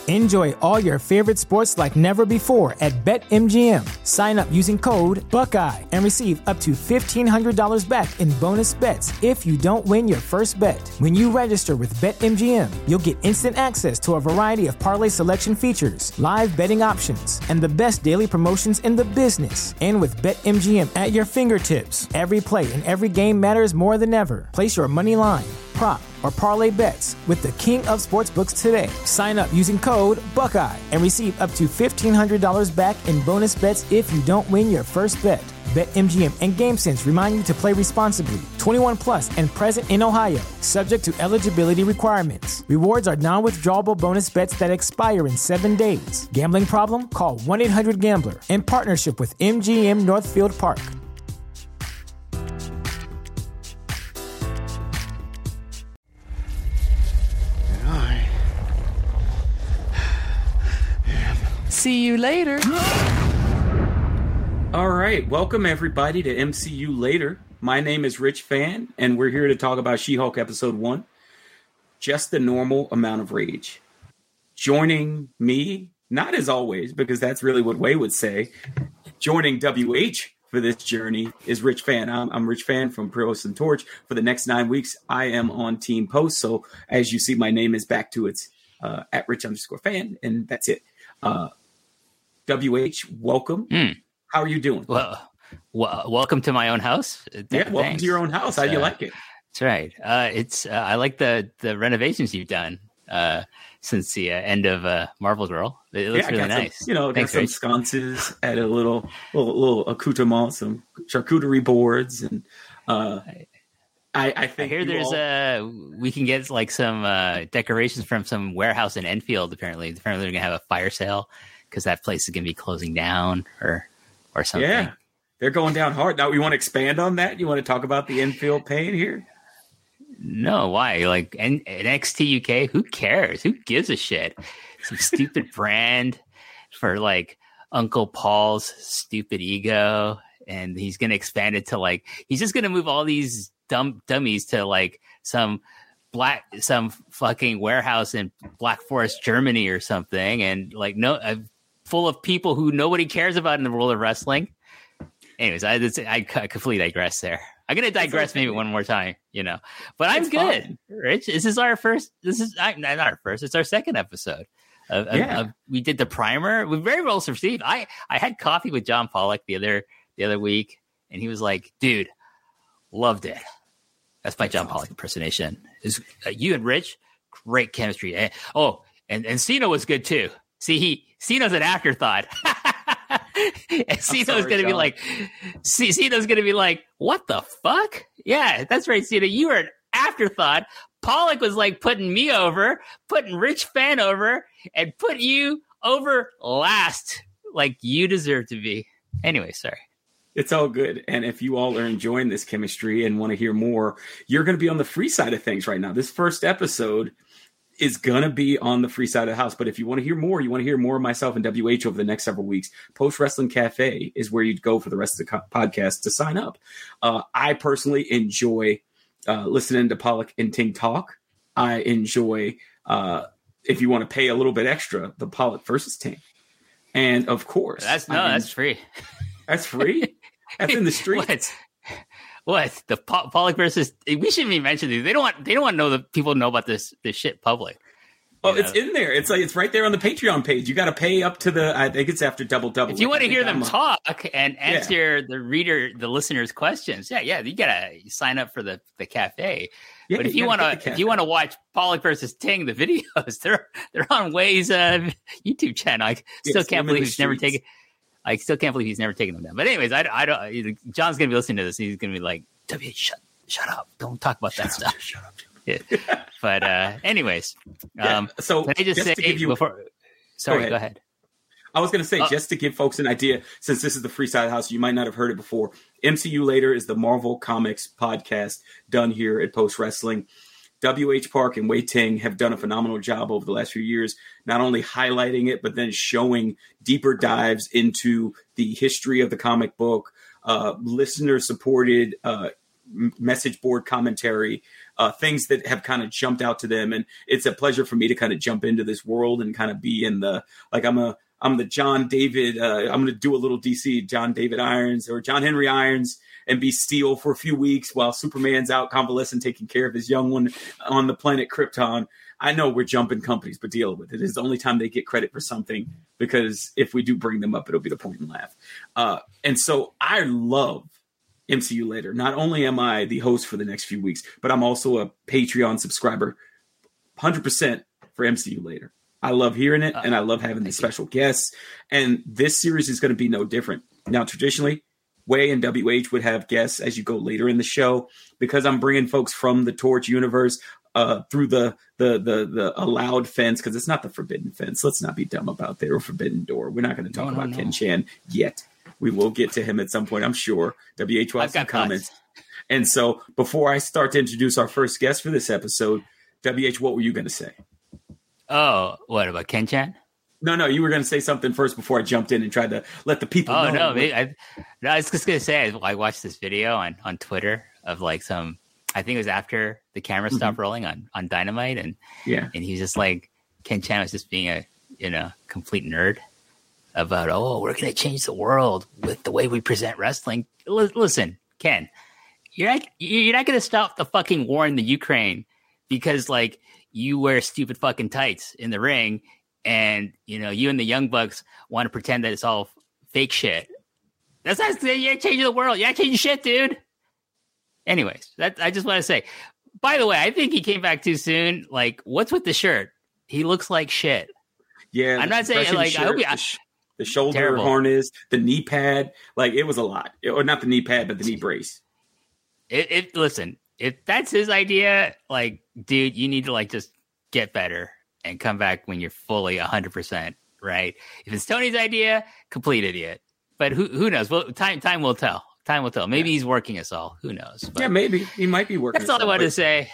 Enjoy all your favorite sports like never before at BetMGM. Sign up using code Buckeye and receive up to $1,500 back in bonus bets if you don't win your first bet. When you register with BetMGM, you'll get instant access to a variety of parlay selection features, live betting options, and the best daily promotions in the business. And with BetMGM at your fingertips, every play and every game matters more than ever. Place your money line, prop, or parlay bets with the king of sportsbooks today. Sign up using code Buckeye and receive up to $1,500 back in bonus bets if you don't win your first bet. BetMGM and GameSense remind you to play responsibly. 21 plus and present in Ohio, subject to eligibility requirements. Rewards are non-withdrawable bonus bets that expire in 7 days. Gambling problem? Call 1-800-GAMBLER. In partnership with MGM Northfield Park. See you later. All right, welcome everybody to MCU Later. My name is Rich Fan, and we're here to talk about She-Hulk Episode 1, Just the Normal Amount of Rage. Joining me, not as always, because that's really what Way would say, joining WH for this journey is Rich Fan. I'm Rich Fan from Post and Torch. For the next 9 weeks, I am on Team Post, so as you see, my name is back to its at Rich_Fan, and that's it. WH, welcome. How are you doing? Well, welcome to my own house. Welcome to your own house. How do you like it? That's right. I like the renovations you've done since the end of Marvel Girl. It looks really nice. Got some sconces, add a little accoutrement, some charcuterie boards, and I think I hear we can get like some decorations from some warehouse in Enfield. Apparently they're going to have a fire sale because that place is going to be closing down or something. Yeah, they're going down hard. Now, you want to expand on that? You want to talk about the Enfield pain here? No, why? Like NXT UK, who cares? Who gives a shit? Some stupid brand for like Uncle Paul's stupid ego, and he's going to expand it to he's just going to move all these dummies to like some fucking warehouse in Black Forest, Germany or something, and full of people who nobody cares about in the world of wrestling. Anyways, I completely digress there. I'm gonna digress maybe one more time, but I'm good. Fine. Rich, this is our first. This is not our first. It's our second episode. We did the primer. We very well received. I had coffee with John Pollock the other week, and he was like, "Dude, loved it." That's my John Pollock impersonation. Is you and Rich, great chemistry. And Cena was good too. See, Cena's an afterthought. And Cena's going to be like, what the fuck? Yeah, that's right, Cena. You were an afterthought. Pollock was like putting me over, putting Rich Fan over, and put you over last, like you deserve to be. Anyway, sorry. It's all good. And if you all are enjoying this chemistry and want to hear more, you're going to be on the free side of things right now. This first episode is going to be on the free side of the house. But if you want to hear more, of myself and WH over the next several weeks, Post Wrestling Cafe is where you'd go for the rest of the podcast to sign up. I personally enjoy listening to Pollock and Ting talk. I enjoy, if you want to pay a little bit extra, the Pollock versus Ting. And of course, that's free. That's free? That's in the street. What? The Pollock versus? We shouldn't even mention these. They don't want to know that people know about this shit public. Oh, it's in there. It's right there on the Patreon page. You got to pay up to I think it's after double. If you want to hear them talk and answer the listeners' questions, you gotta sign up for the cafe. Yeah, but if you want to watch Pollock versus Ting, the videos, they're on Way's YouTube channel. I still can't believe he's never taken. I still can't believe he's never taken them down. But anyways, I don't. John's gonna be listening to this. He's gonna be like, "W, shut up! Don't talk about that stuff." Shut up. Yeah. But anyways, so can I just say before? Sorry, go ahead. I was going to say, just to give folks an idea, since this is the free side of the house, you might not have heard it before. MCU Later is the Marvel Comics podcast done here at Post Wrestling. W.H. Park and Wei Ting have done a phenomenal job over the last few years, not only highlighting it, but then showing deeper dives into the history of the comic book, listener-supported message board commentary, things that have kind of jumped out to them. And it's a pleasure for me to kind of jump into this world and kind of be in the, like, I'm the John David, I'm going to do a little DC John David Irons or John Henry Irons and be Steel for a few weeks while Superman's out convalescent taking care of his young one on the planet Krypton. I know we're jumping companies, but deal with it. It's the only time they get credit for something, because if we do bring them up, it'll be the point and laugh. And so I love MCU Later. Not only am I the host for the next few weeks, but I'm also a Patreon subscriber, 100% for MCU Later. I love hearing it, and I love having the special guests. And this series is going to be no different. Now, traditionally, Way and WH would have guests as you go later in the show, because I'm bringing folks from the Torch universe through the allowed fence, because it's not the forbidden fence. Let's not be dumb about that, or forbidden door. We're not going to talk about Ken Chan yet. We will get to him at some point, I'm sure. WH will have some comments. And so before I start to introduce our first guest for this episode, WH, what were you going to say? Oh, what about Ken Chan? No, you were going to say something first before I jumped in and tried to let the people know. No, I was just going to say, I watched this video on Twitter of like some, I think it was after the camera stopped rolling on Dynamite. And he was just like, Ken Chan was just being a complete nerd about, we're going to change the world with the way we present wrestling. Listen, Ken, you're not going to stop the fucking war in the Ukraine because like you wear stupid fucking tights in the ring, and you and the Young Bucks want to pretend that it's all fake shit. That's not you're changing the world. You're not changing shit, dude. Anyways, I just want to say. By the way, I think he came back too soon. Like, what's with the shirt? He looks like shit. Yeah, I'm not saying like shirt, I hope the shoulder terrible. harness, the knee pad, like it was a lot. Or not the knee pad, but the knee brace. Listen, if that's his idea, like, dude, you need to like just get better and come back when you're fully 100%, right? If it's Tony's idea, complete idiot. But who knows? Well, time will tell. Time will tell. Maybe he's working us all. Who knows? But yeah, maybe he might be working. That's all I wanted to say.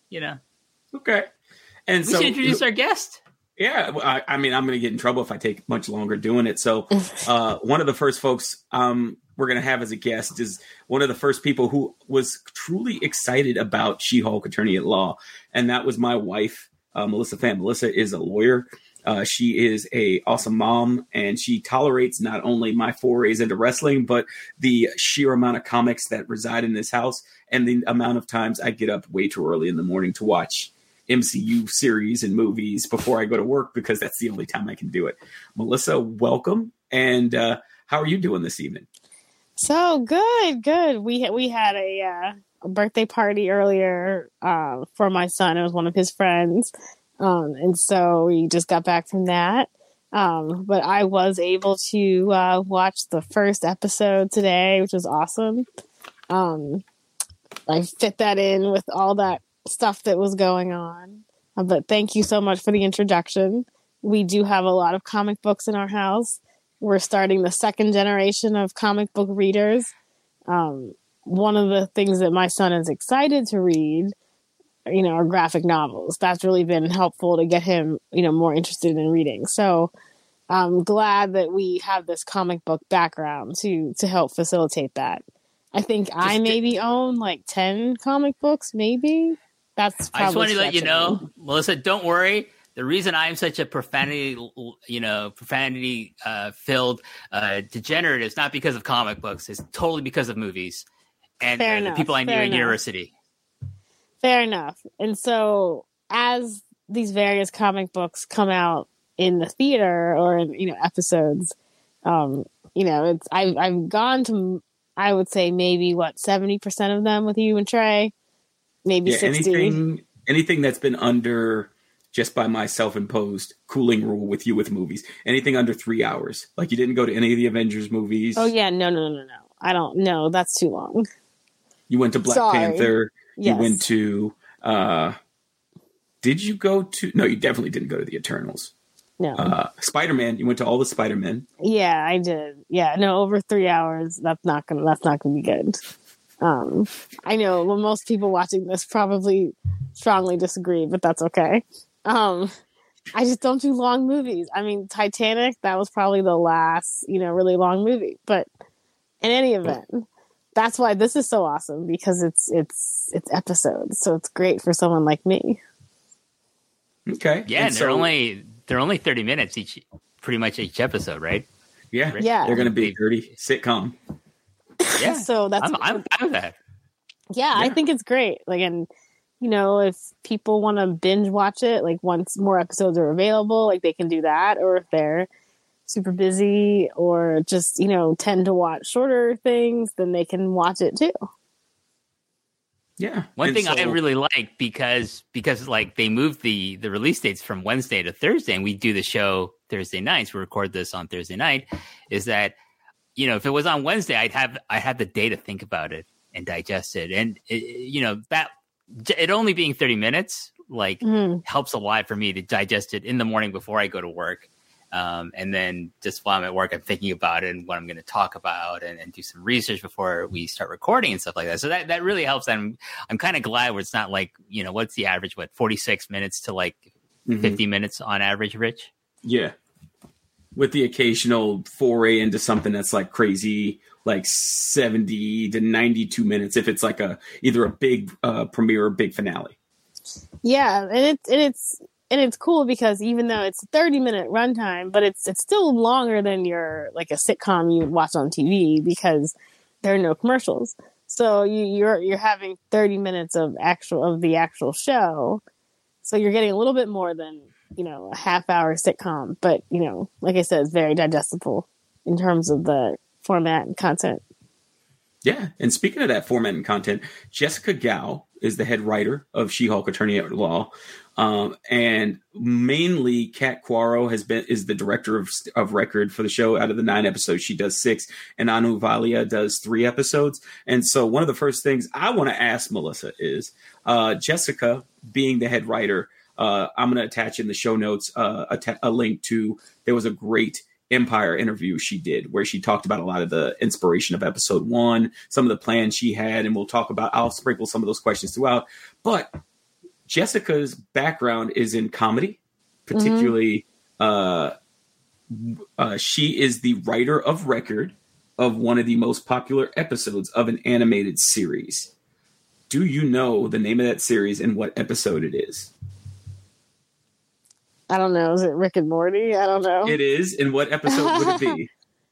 Okay. And we should introduce our guest. Yeah, I mean, I'm going to get in trouble if I take much longer doing it. So one of the first folks we're going to have as a guest is one of the first people who was truly excited about She-Hulk Attorney at Law. And that was my wife, Melissa Pham. Melissa is a lawyer. She is a awesome mom, and she tolerates not only my forays into wrestling, but the sheer amount of comics that reside in this house and the amount of times I get up way too early in the morning to watch MCU series and movies before I go to work, because that's the only time I can do it. Melissa, welcome. And how are you doing this evening? So good. We had a birthday party earlier for my son. It was one of his friends. And so we just got back from that. But I was able to watch the first episode today, which was awesome. I fit that in with all that stuff that was going on. But thank you so much for the introduction. We do have a lot of comic books in our house. We're starting the second generation of comic book readers. One of the things that my son is excited to read, are graphic novels. That's really been helpful to get him, more interested in reading. So I'm glad that we have this comic book background to help facilitate that. I think I maybe own like 10 comic books, maybe. That's probably I just want to let you know, Melissa, don't worry. The reason I'm such a profanity filled degenerate is not because of comic books. It's totally because of movies and the people I knew in university. Fair enough. And so as these various comic books come out in the theater or in, episodes, I've gone to, I would say maybe 70% of them with you and Trey, maybe 60. Anything that's been under just by my self-imposed cooling rule with you with movies, anything under 3 hours. Like you didn't go to any of the Avengers movies. Oh yeah. No. I don't know. That's too long. You went to Black Panther. Yes. You went to, did you go to, no, you definitely didn't go to the Eternals. No. Spider-Man, you went to all the Spider-Men. Yeah, I did. Yeah, no, over 3 hours, that's not gonna be good. I know most people watching this probably strongly disagree, but that's okay. I just don't do long movies. I mean, Titanic, that was probably the last, really long movie, but in any event, that's why this is so awesome, because it's episodes, so it's great for someone like me. Okay. Yeah, and they're only 30 minutes pretty much each episode, right? Yeah. Yeah. They're going to be 30 sitcom. Yeah. So that's I'm fine with that. Yeah, I think it's great. Like, and if people want to binge watch it, like once more episodes are available, like they can do that. Or if they're super busy or just, tend to watch shorter things, then they can watch it too. Yeah. One thing I really like because like they moved the release dates from Wednesday to Thursday, and we do the show Thursday nights. We record this on Thursday night. Is that if it was on Wednesday, I'd have the day to think about it and digest it, and that it only being 30 minutes helps a lot for me to digest it in the morning before I go to work. And then just while I'm at work, I'm thinking about it and what I'm going to talk about and do some research before we start recording and stuff like that. So that really helps. And I'm kind of glad where it's not like, what's the average, 46 minutes to 50 minutes on average, Rich? Yeah. With the occasional foray into something that's like crazy, like 70 to 92 minutes, if it's like either a big premiere or big finale. Yeah. And it's cool because even though it's a 30-minute runtime, but it's still longer than your like a sitcom you would watch on TV because there are no commercials. So you're having 30 minutes of the actual show. So you're getting a little bit more than, a half-hour sitcom, but like I said, it's very digestible in terms of the format and content. Yeah, and speaking of that format and content, Jessica Gao is the head writer of She-Hulk Attorney at Law. And mainly Kat Quaro is the director of record for the show. Out of the 9 episodes, she does 6, and Anu Valia does 3 episodes. And so one of the first things I want to ask Melissa is, Jessica being the head writer, I'm going to attach in the show notes a link to, there was a great Empire interview she did where she talked about a lot of the inspiration of episode 1, some of the plans she had, and I'll sprinkle some of those questions throughout. But Jessica's background is in comedy, particularly she is the writer of record of one of the most popular episodes of an animated series. Do you know the name of that series and what episode it is? I don't know. Is it Rick and Morty? I don't know. It is. And what episode would it be?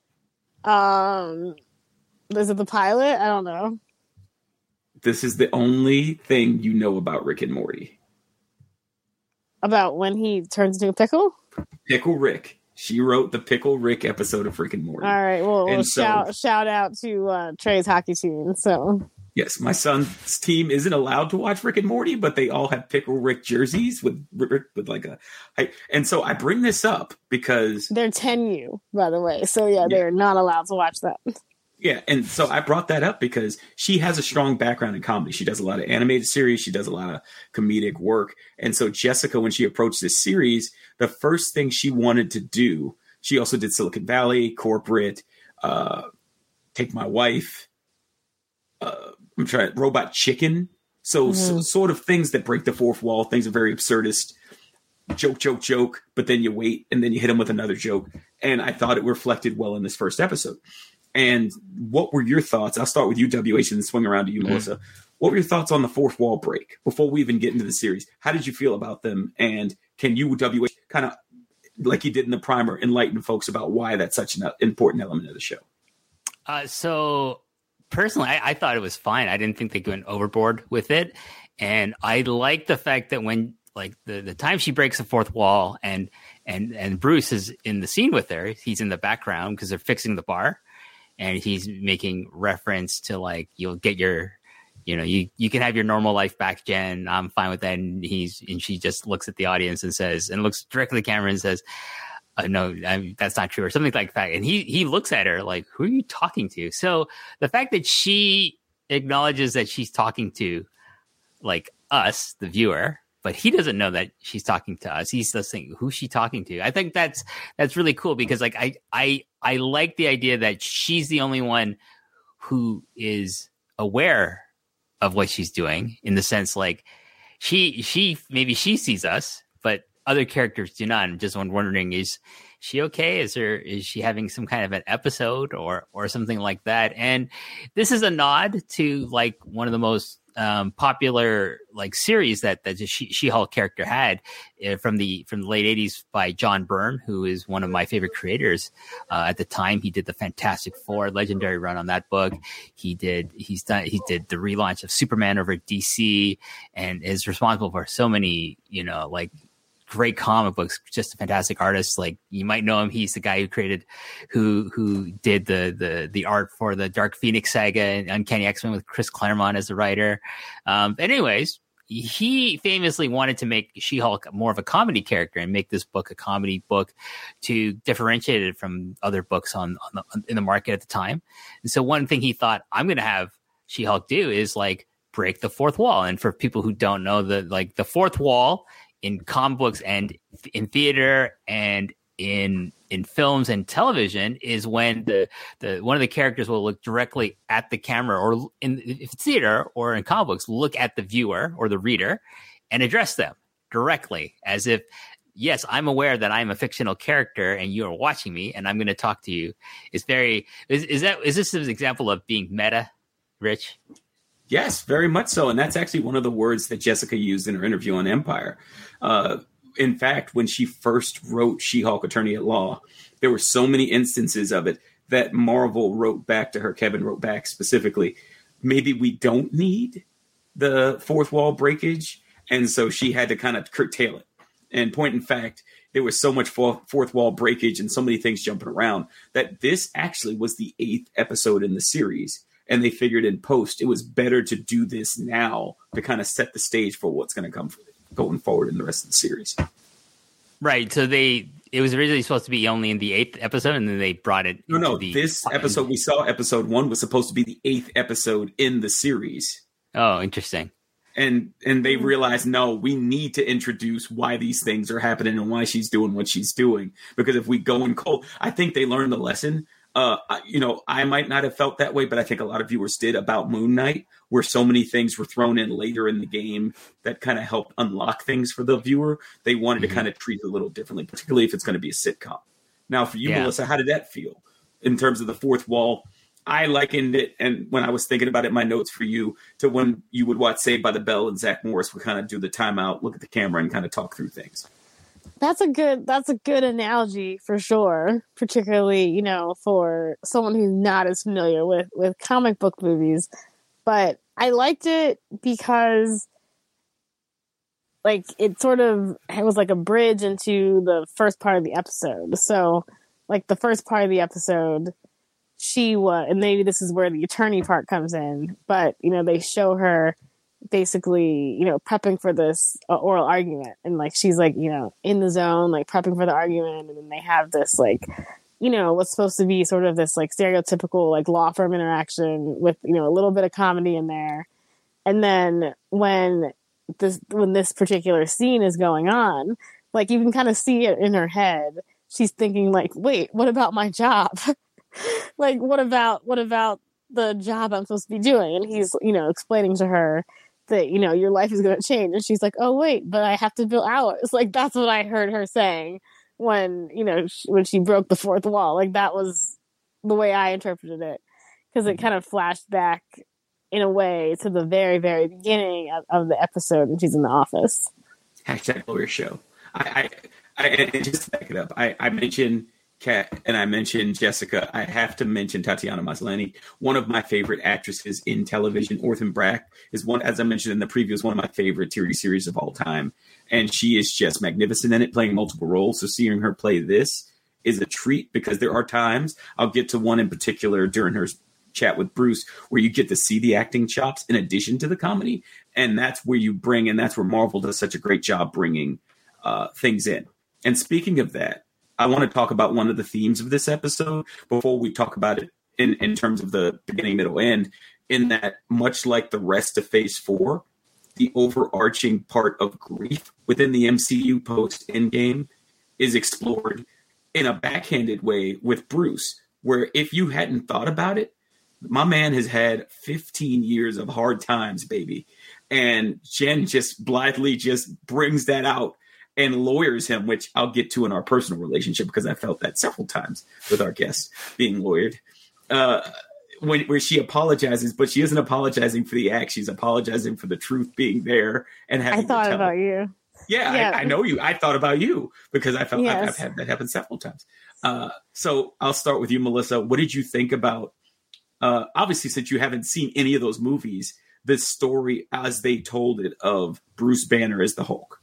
Is it the pilot? I don't know. This is the only thing you know about Rick and Morty. About when he turns into a pickle? Pickle Rick. She wrote the Pickle Rick episode of Rick and Morty. All right. Well, shout out to Trey's hockey team. So yes, my son's team isn't allowed to watch Rick and Morty, but they all have Pickle Rick jerseys with like a. And so I bring this up because they're 10U, by the way. So yeah, they're not allowed to watch that. Yeah, and so I brought that up because she has a strong background in comedy. She does a lot of animated series. She does a lot of comedic work. And so Jessica, when she approached this series, the first thing she wanted to do, she also did Silicon Valley, Corporate, Take My Wife, Robot Chicken. So sort of things that break the fourth wall, things are very absurdist. Joke, but then you wait and then you hit them with another joke. And I thought it reflected well in this first episode. And what were your thoughts? I'll start with you, WH, and swing around to you, Melissa. What were your thoughts on the fourth wall break before we even get into the series? How did you feel about them? And can you, WH, kind of, like you did in the primer, enlighten folks about why that's such an important element of the show? So personally, I thought it was fine. I didn't think they went overboard with it. And I like the fact that when, like, the time she breaks the fourth wall and Bruce is in the scene with her, he's in the background because they're fixing the bar. And he's making reference to, like, you'll get your, you can have your normal life back, Jen. I'm fine with that. And she just looks at the audience and says, and looks directly at the camera and says, no, that's not true, or something like that. And he looks at her like, who are you talking to? So the fact that she acknowledges that she's talking to, like, us, the viewer, but he doesn't know that she's talking to us. He's just thinking, who's she talking to? I think that's really cool because, like, I like the idea that she's the only one who is aware of what she's doing, in the sense, like, she maybe she sees us, but other characters do not. I'm just wondering, is she okay? Is she having some kind of an episode or something like that? And this is a nod to like one of the most popular like series that the She-Hulk character had from the late 80s by John Byrne, who is one of my favorite creators. At the time, he did the Fantastic Four legendary run on that book. He did the relaunch of Superman over at DC, and is responsible for so many, like great comic books. Just a fantastic artist. Like, you might know him. He's the guy who did the art for the Dark Phoenix saga and Uncanny X-Men with Chris Claremont as the writer. Anyways, he famously wanted to make She-Hulk more of a comedy character and make this book a comedy book to differentiate it from other books in the market at the time. And so one thing he thought, I'm going to have She-Hulk do is like break the fourth wall. And for people who don't know, the fourth wall in comic books and in theater and in films and television is when the one of the characters will look directly at the camera, or if it's theater or in comic books, look at the viewer or the reader and address them directly, as if, yes, I'm aware that I'm a fictional character and you are watching me and I'm going to talk to you. Is this an example of being meta, Rich? Yes, very much so. And that's actually one of the words that Jessica used in her interview on Empire. In fact, when she first wrote She-Hulk Attorney at Law, there were so many instances of it that Marvel wrote back to her, Kevin wrote back specifically, maybe we don't need the fourth wall breakage. And so she had to kind of curtail it. And point in fact, there was so much fourth wall breakage and so many things jumping around that this actually was the 8th episode in the series. And they figured in post, it was better to do this now to kind of set the stage for what's going to come going forward in the rest of the series. Right. So it was originally supposed to be only in the 8th episode, and then they brought it. This episode we saw, episode 1, was supposed to be the 8th episode in the series. Oh, interesting. And they realized, no, we need to introduce why these things are happening and why she's doing what she's doing. Because if we go in cold, I think they learned the lesson. I might not have felt that way, but I think a lot of viewers did about Moon Knight, where so many things were thrown in later in the game that kind of helped unlock things for the viewer. They wanted to kind of treat it a little differently, particularly if it's going to be a sitcom. Now, for you, Melissa, how did that feel in terms of the fourth wall? I likened it, and when I was thinking about it, my notes for you, to when you would watch Saved by the Bell and Zach Morris would kind of do the timeout, look at the camera, and kind of talk through things. That's a good analogy for sure, particularly, for someone who's not as familiar with comic book movies. But I liked it because like it was like a bridge into the first part of the episode. So like the first part of the episode, and maybe this is where the attorney part comes in, but they show her basically, prepping for this oral argument, and like she's like, in the zone, like prepping for the argument, and then they have this like, what's supposed to be sort of this like stereotypical like law firm interaction with a little bit of comedy in there, and then when this particular scene is going on, like you can kind of see it in her head. She's thinking like, wait, what about my job? Like, what about the job I'm supposed to be doing? And he's explaining to her that your life is going to change, and she's like, oh wait, but I have to bill hours. Like that's what I heard her saying when when she broke the fourth wall. Like that was the way I interpreted it, because it kind of flashed back in a way to the very, very beginning of the episode when she's in the office. Hashtag lawyer show. I just to back it up, I mentioned Kat and I mentioned Jessica. I have to mention Tatiana Maslany, one of my favorite actresses in television. Orphan Black is one, as I mentioned in the preview, is one of my favorite TV series of all time. And she is just magnificent in it, playing multiple roles. So seeing her play this is a treat, because there are times, I'll get to one in particular during her chat with Bruce, where you get to see the acting chops in addition to the comedy. And that's where that's where Marvel does such a great job bringing things in. And speaking of that, I want to talk about one of the themes of this episode before we talk about it in terms of the beginning, middle, end, in that much like the rest of Phase 4, the overarching part of grief within the MCU post-Endgame is explored in a backhanded way with Bruce, where if you hadn't thought about it, my man has had 15 years of hard times, baby. And Jen just blithely just brings that out. and lawyers him, which I'll get to in our personal relationship because I felt that several times with our guests being lawyered. Where she apologizes, but she isn't apologizing for the act. She's apologizing for the truth being there and having I thought to tell about it. You. Yeah. I know you. I thought about you because I felt Yes. I've had that happen several times. So I'll start with you, Melissa. What did you think about, obviously, since you haven't seen any of those movies, this story as they told it of Bruce Banner as the Hulk?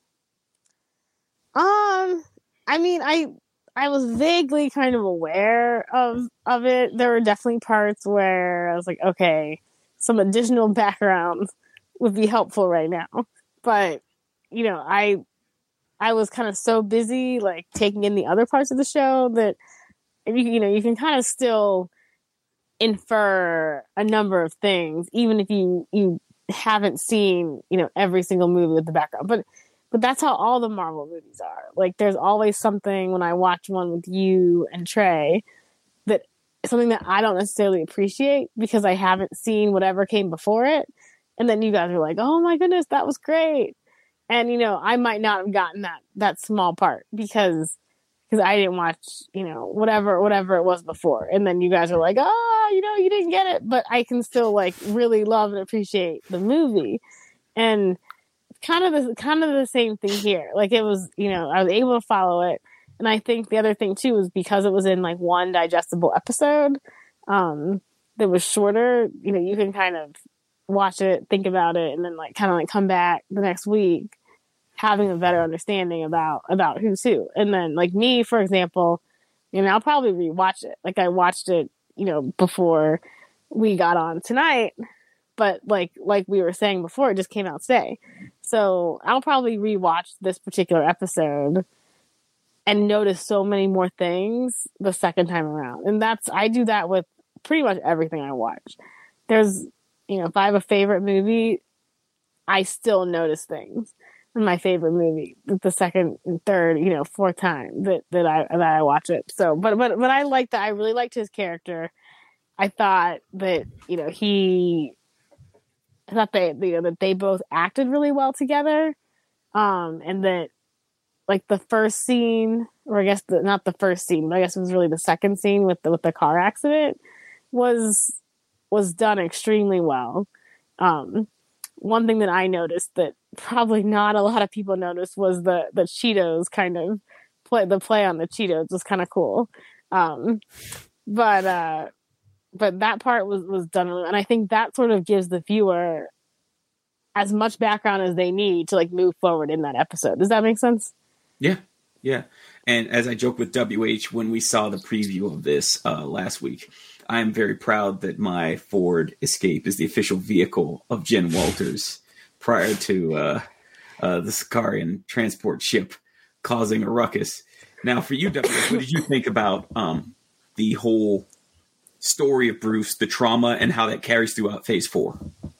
I mean, I was vaguely kind of aware of it. There were definitely parts where I was like, okay, some additional background would be helpful right now. But, you know, I was kind of so busy, like, taking in the other parts of the show that, you can kind of still infer a number of things, even if you haven't seen, every single movie with the background. But that's how all the Marvel movies are. Like, there's always something when I watch one with you and Trey that something that I don't necessarily appreciate because I haven't seen whatever came before it. And then you guys are like, oh my goodness, that was great. And, I might not have gotten that small part because I didn't watch, whatever it was before. And then you guys are like, you didn't get it. But I can still, like, really love and appreciate the movie. And kind of the same thing here. Like, it was, I was able to follow it. And I think the other thing too was because it was in like one digestible episode, that was shorter, you can kind of watch it, think about it, and then like kind of like come back the next week having a better understanding about who's who. And then like me, for example, I'll probably rewatch it. Like I watched it, before we got on tonight. But like we were saying before, it just came out today. So I'll probably rewatch this particular episode and notice so many more things the second time around. And I do that with pretty much everything I watch. There's, if I have a favorite movie, I still notice things in my favorite movie the second and third, fourth time that I watch it. So, but I like that. I really liked his character. I thought that, I thought that they both acted really well together. And that like the first scene, or I guess not the first scene, but I guess it was really the second scene with the car accident was done extremely well. One thing that I noticed that probably not a lot of people noticed was the Cheetos kind of play on the Cheetos was kind of cool. But that part was done, and I think that sort of gives the viewer as much background as they need to like move forward in that episode. Does that make sense? Yeah. And as I joked with WH when we saw the preview of this last week, I'm very proud that my Ford Escape is the official vehicle of Jen Walters prior to the Sicarian transport ship causing a ruckus. Now, for you, WH, what did you think about the whole story of Bruce, the trauma, and how that carries throughout Phase 4?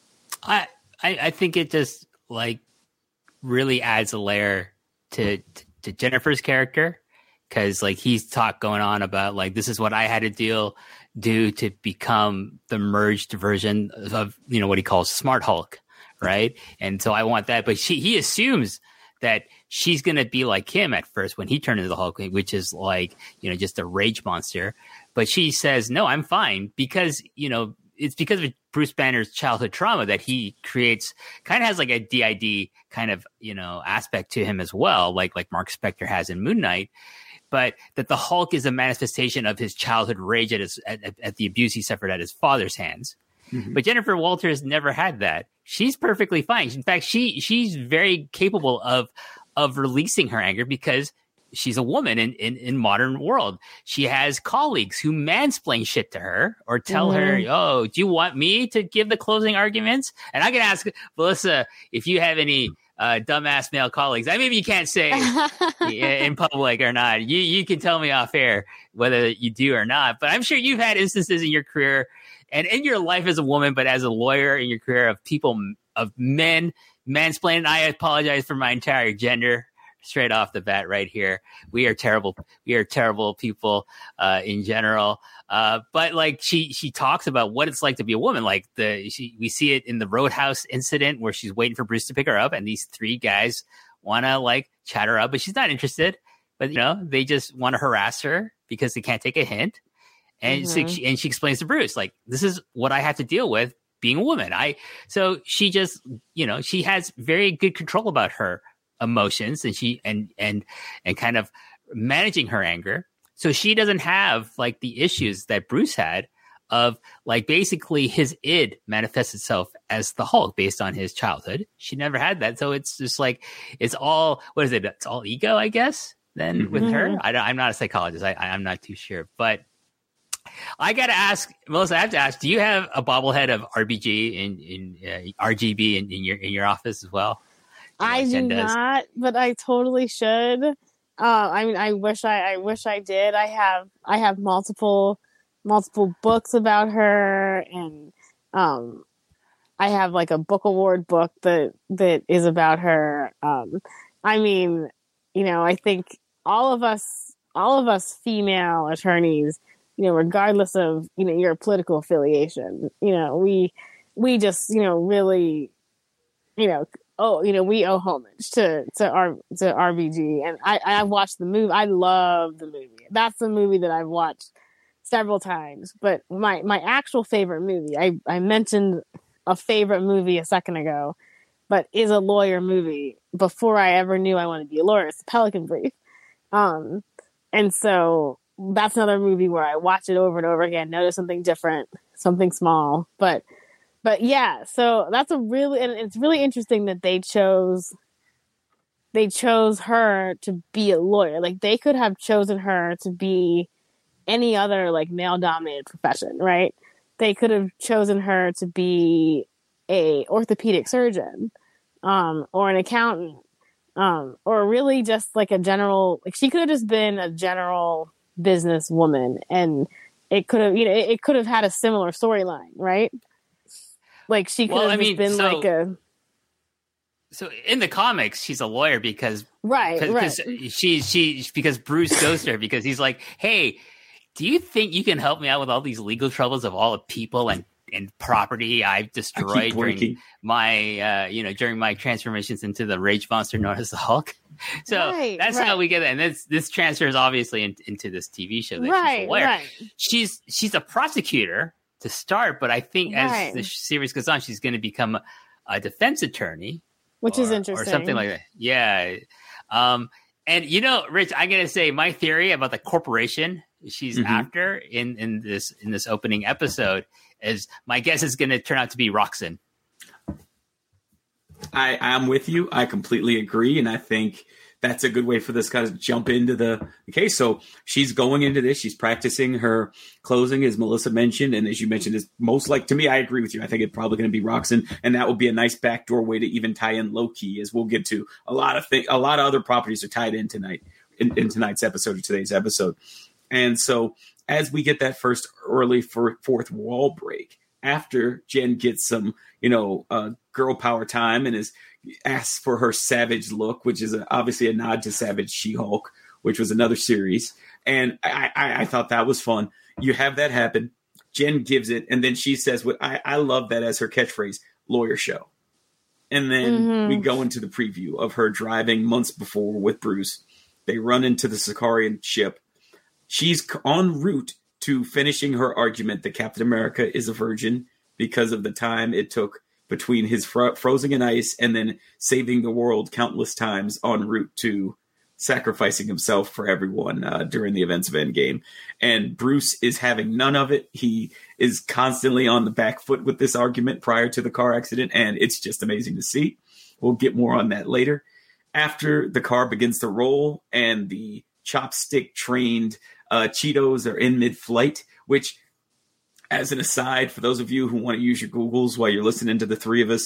I think it just like really adds a layer to Jennifer's character, because like he's going on about like this is what I had to do to become the merged version of what he calls Smart Hulk, right? And so I want that, but he assumes that she's gonna be like him at first when he turned into the Hulk, which is like just a rage monster. But she says, no, I'm fine, because it's because of Bruce Banner's childhood trauma that he creates, kind of has like a DID kind of, aspect to him as well, like Mark Spector has in Moon Knight, but that the Hulk is a manifestation of his childhood rage at the abuse he suffered at his father's hands. Mm-hmm. But Jennifer Walters never had that. She's perfectly fine. In fact, she's very capable of releasing her anger because she's a woman in modern world. She has colleagues who mansplain shit to her or tell her, oh, do you want me to give the closing arguments? And I can ask Melissa if you have any dumbass male colleagues. Maybe you can't say in public or not. You can tell me off air whether you do or not. But I'm sure you've had instances in your career and in your life as a woman, but as a lawyer in your career of men mansplaining. I apologize for my entire gender. Straight off the bat right here. We are terrible. We are terrible people in general. But like she talks about what it's like to be a woman. Like we see it in the Roadhouse incident where she's waiting for Bruce to pick her up. And these three guys want to like chat her up, but she's not interested. But they just want to harass her because they can't take a hint. And she explains to Bruce, like, this is what I have to deal with being a woman. So she just, she has very good control about her emotions, and she and kind of managing her anger. So she doesn't have like the issues that Bruce had of like basically his id manifests itself as the Hulk based on his childhood. She never had that. So it's just like, it's all, what is it? It's all ego, I guess, then with her. I'm not a psychologist. I'm not too sure, but I got to ask, Melissa, I have to ask, do you have a bobblehead of RBG in RGB in your office as well? I do not, but I totally should. I wish I did. I have multiple books about her, and I have like a book award book that is about her. I think all of us female attorneys, regardless of your political affiliation, we just really we owe homage to RBG, and I watched the movie. I love the movie. That's the movie that I've watched several times. But my actual favorite movie, I mentioned a favorite movie a second ago, but is a lawyer movie before I ever knew I wanted to be a lawyer. It's Pelican Brief. And so that's another movie where I watch it over and over again, notice something different, something small, but yeah, so that's and it's really interesting that they chose her to be a lawyer. Like, they could have chosen her to be any other like male dominated profession, right? They could have chosen her to be a orthopedic surgeon, or an accountant, or really just like a general, like she could have just been a general business woman, and it could have had a similar storyline, right? Like, she could have been like a. So in the comics, she's a lawyer because because Bruce goes to her because he's like, hey, do you think you can help me out with all these legal troubles of all the people and property I've destroyed during my during my transformations into the rage monster known as the Hulk? So that's how we get it. And this transfers obviously into this TV show that she's a lawyer. Right. She's a prosecutor to start, but I think as the series goes on, she's going to become a defense attorney, which is interesting, or something like that. Yeah. And Rich, I'm going to say my theory about the corporation she's after in this opening episode is, my guess is going to turn out to be Roxxon. I'm with you. I completely agree, and I think that's a good way for this guy to jump into the case. So she's going into this. She's practicing her closing, as Melissa mentioned. And as you mentioned, is most like, to me, I agree with you. I think it's probably going to be Roxxon. And that will be a nice backdoor way to even tie in Loki, as we'll get to a lot of other properties are tied in tonight in tonight's episode, or today's episode. And so as we get that first early fourth wall break, after Jen gets some, girl power time and asks for her Savage look, which is obviously a nod to Savage She-Hulk, which was another series. And I thought that was fun. You have that happen. Jen gives it. And then she says, what I love that as her catchphrase, lawyer show. And then we go into the preview of her driving months before with Bruce. They run into the Sicarian ship. She's en route to finishing her argument that Captain America is a virgin because of the time it took between his frozen in ice and then saving the world countless times en route to sacrificing himself for everyone during the events of Endgame. And Bruce is having none of it. He is constantly on the back foot with this argument prior to the car accident, and it's just amazing to see. We'll get more on that later. After the car begins to roll and the chopstick-trained Cheetos are in mid-flight, which, as an aside, for those of you who want to use your Googles while you're listening to the three of us,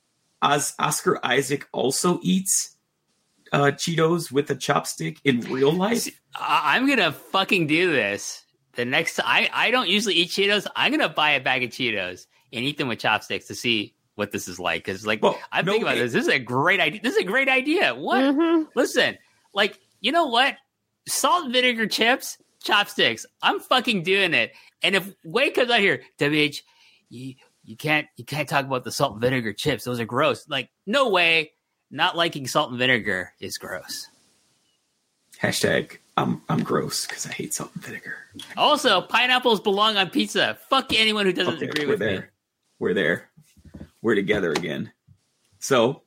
Oscar Isaac also eats Cheetos with a chopstick in real life. I'm going to fucking do this. The next time, I don't usually eat Cheetos. I'm going to buy a bag of Cheetos and eat them with chopsticks to see what this is like. Because, I'm thinking about this. This is a great idea. What? Listen, you know what? Salt and vinegar chips, chopsticks. I'm fucking doing it. And if Wade comes out here, WH, you can't talk about the salt and vinegar chips. Those are gross. Like, no way. not liking salt and vinegar is gross. Hashtag I'm gross because I hate salt and vinegar. Also, pineapples belong on pizza. Fuck anyone who doesn't agree with me. We're there. We're together again. So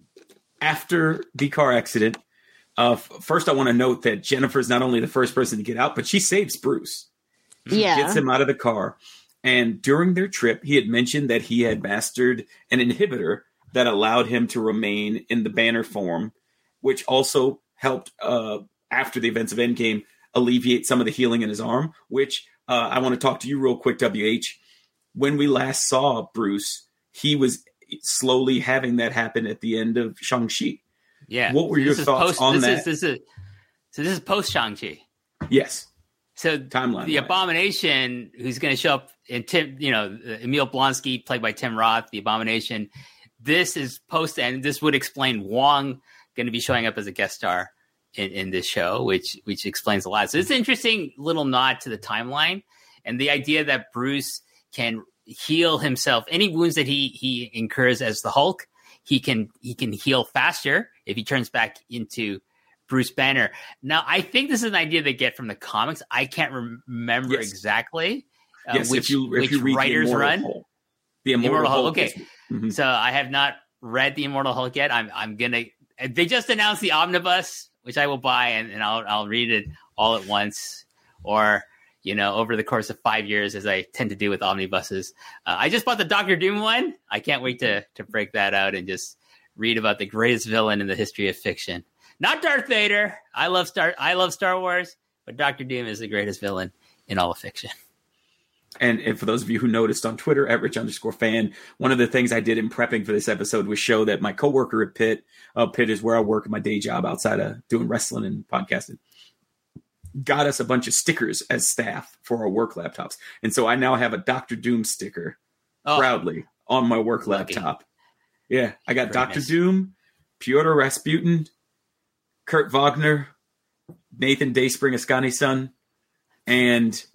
after the car accident, first I want to note that Jennifer's not only the first person to get out, but she saves Bruce. She gets him out of the car. And during their trip, he had mentioned that he had mastered an inhibitor that allowed him to remain in the banner form, which also helped, after the events of Endgame, alleviate some of the healing in his arm, which I want to talk to you real quick, WH. When we last saw Bruce, he was slowly having that happen at the end of Shang-Chi. Yeah. What were your thoughts on that? This is post Shang-Chi. Yes. So timeline. The Abomination, who's going to show up in Emil Blonsky, played by Tim Roth, the Abomination. This is post, and this would explain Wong going to be showing up as a guest star in this show, which explains a lot. So it's an interesting little nod to the timeline and the idea that Bruce can heal himself. Any wounds that he incurs as the Hulk, he can heal faster if he turns back into Bruce Banner. Now, I think this is an idea they get from the comics. I can't remember exactly which writers run. Hulk. The Immortal Hulk. Okay. Mm-hmm. So I have not read the Immortal Hulk yet. I'm going to – they just announced the Omnibus, which I will buy, and I'll read it all at once or – over the course of 5 years, as I tend to do with omnibuses. I just bought the Doctor Doom one. I can't wait to break that out and just read about the greatest villain in the history of fiction. Not Darth Vader. I love Star Wars, but Doctor Doom is the greatest villain in all of fiction. And for those of you who noticed on Twitter, @Rich_fan, one of the things I did in prepping for this episode was show that my coworker at Pitt is where I work in my day job outside of doing wrestling and podcasting, got us a bunch of stickers as staff for our work laptops. And so I now have a Dr. Doom sticker proudly on my work laptop. Yeah, I got Dr. Doom, Pyotr Rasputin, Kurt Wagner, Nathan Dayspring Ascani's son, and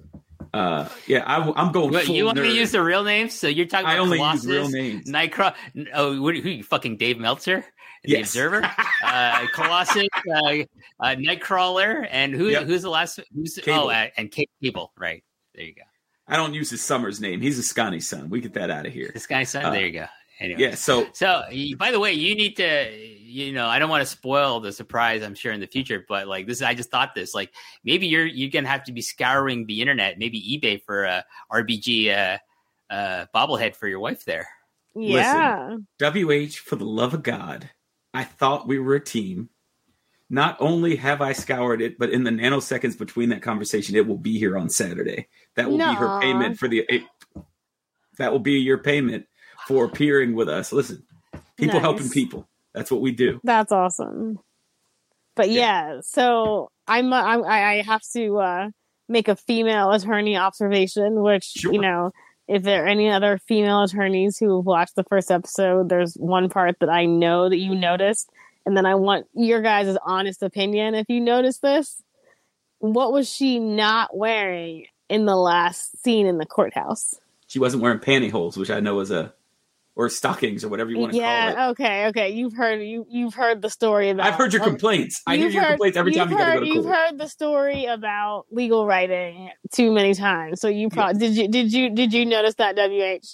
I'm going full you want nerd. me to use the real names? So you're talking about only Colossus, use real names. Nightcrawler. Oh, who you fucking Dave Meltzer? The Yes. Observer, Colossus, Nightcrawler, and who's the last? Cable. And Cable. Right there, you go. I don't use his Summers name. He's Ascani's son. We get that out of here. This guy's son. There you go. Anyway, Yeah. So by the way, you need to. I don't want to spoil the surprise. I'm sure in the future, but like this, I just thought this. Like maybe you're gonna have to be scouring the internet, maybe eBay for a RBG bobblehead for your wife there. Yeah. Listen, WH, for the love of God, I thought we were a team. Not only have I scoured it, but in the nanoseconds between that conversation, it will be here on Saturday. That will be her payment for that will be your payment for appearing with us. Listen, people helping people. That's what we do. That's awesome. But so I have to make a female attorney observation, which, Sure. if there are any other female attorneys who have watched the first episode, there's one part that I know that you noticed, and then I want your guys' honest opinion. If you noticed this, what was she not wearing in the last scene in the courthouse? She wasn't wearing pantyhose, which I know is or stockings or whatever you want to call it. Yeah, okay. You've heard the story about. I've heard your complaints. I hear your complaints every time you got to go to court. You've heard the story about legal writing too many times, so you probably did you notice that, WH?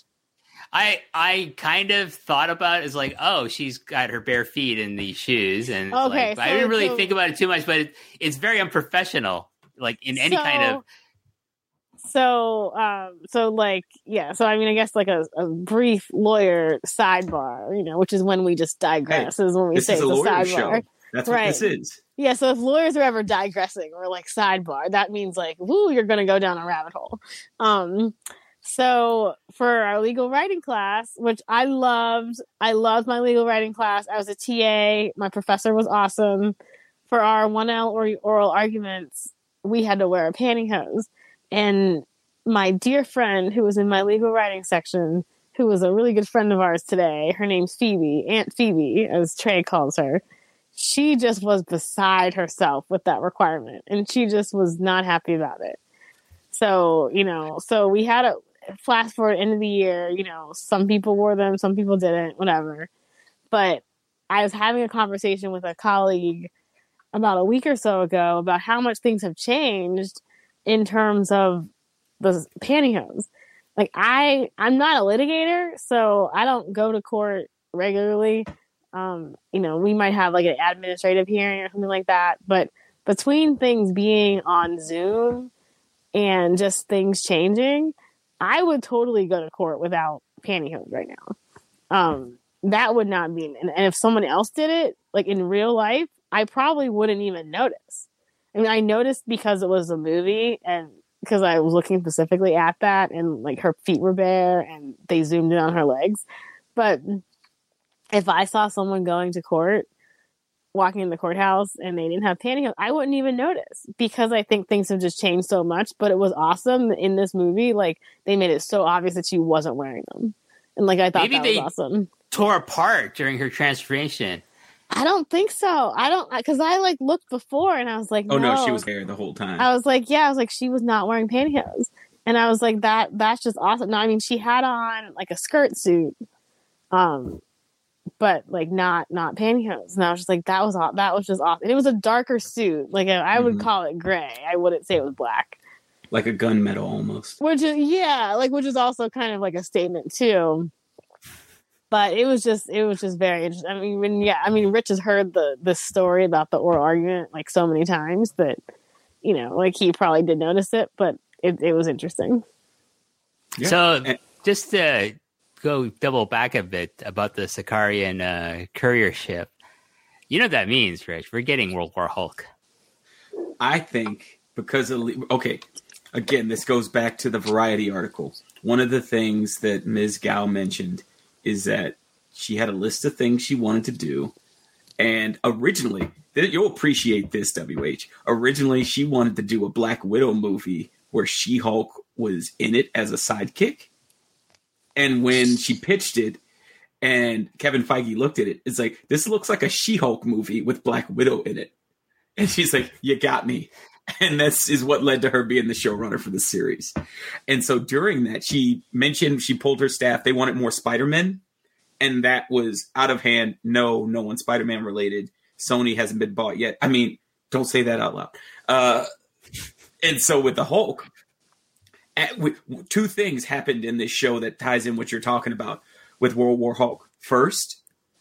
I kind of thought about it as like, oh, she's got her bare feet in these shoes, and so I didn't really think about it too much, but it's very unprofessional, like in any kind of. So I mean, I guess like a brief lawyer sidebar, which is when we just digress, is when we say it's a sidebar. Show. That's what this is. Yeah, so if lawyers are ever digressing or like sidebar, that means like, woo, you're going to go down a rabbit hole. So for our legal writing class, which I loved my legal writing class. I was a TA. My professor was awesome. For our 1L oral arguments, we had to wear a pantyhose. And my dear friend who was in my legal writing section, who was a really good friend of ours today, her name's Phoebe, Aunt Phoebe, as Trey calls her. She just was beside herself with that requirement, and she just was not happy about it. So, so we had a flash forward end of the year, some people wore them, some people didn't, whatever. But I was having a conversation with a colleague about a week or so ago about how much things have changed in terms of the pantyhose. Like I'm not a litigator, so I don't go to court regularly. We might have like an administrative hearing or something like that, but between things being on Zoom and just things changing, I would totally go to court without pantyhose right now. That would not be, and if someone else did it, like in real life, I probably wouldn't even notice. I mean, I noticed because it was a movie and because I was looking specifically at that, and like her feet were bare and they zoomed in on her legs. But if I saw someone going to court, walking in the courthouse, and they didn't have pantyhose, I wouldn't even notice, because I think things have just changed so much. But it was awesome in this movie. Like, they made it so obvious that she wasn't wearing them. And like, I thought that was awesome. Tore apart during her transformation. I don't think so. Because I like looked before and I was like, no, she was there the whole time. I was like, she was not wearing pantyhose. And I was like, that's just awesome. No, I mean, she had on like a skirt suit, but like not pantyhose. And I was just like, that was just awesome. And it was a darker suit. Like, I would call it gray. I wouldn't say it was black. Like a gunmetal almost. Which is also kind of like a statement too. But it was just very interesting. I mean, Rich has heard the story about the oral argument like so many times that, like he probably did notice it, but it was interesting. Yeah. So just to go double back a bit about the Sakaarian courier ship, you know what that means, Rich? We're getting World War Hulk. I think because again, this goes back to the Variety article. One of the things that Ms. Gao mentioned is that she had a list of things she wanted to do. And originally, you'll appreciate this, WH. Originally, she wanted to do a Black Widow movie where She-Hulk was in it as a sidekick. And when she pitched it and Kevin Feige looked at it, it's like, this looks like a She-Hulk movie with Black Widow in it. And she's like, you got me. And this is what led to her being the showrunner for the series. And so during that, she mentioned, she pulled her staff, they wanted more Spider-Man. And that was out of hand. No one Spider-Man related. Sony hasn't been bought yet. I mean, don't say that out loud. And so with the Hulk, two things happened in this show that ties in what you're talking about with World War Hulk. First,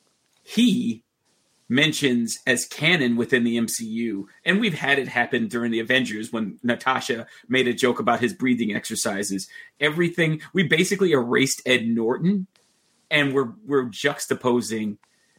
he mentions as canon within the MCU, and we've had it happen during the Avengers when Natasha made a joke about his breathing exercises. Everything, we basically erased Ed Norton, and we're juxtaposing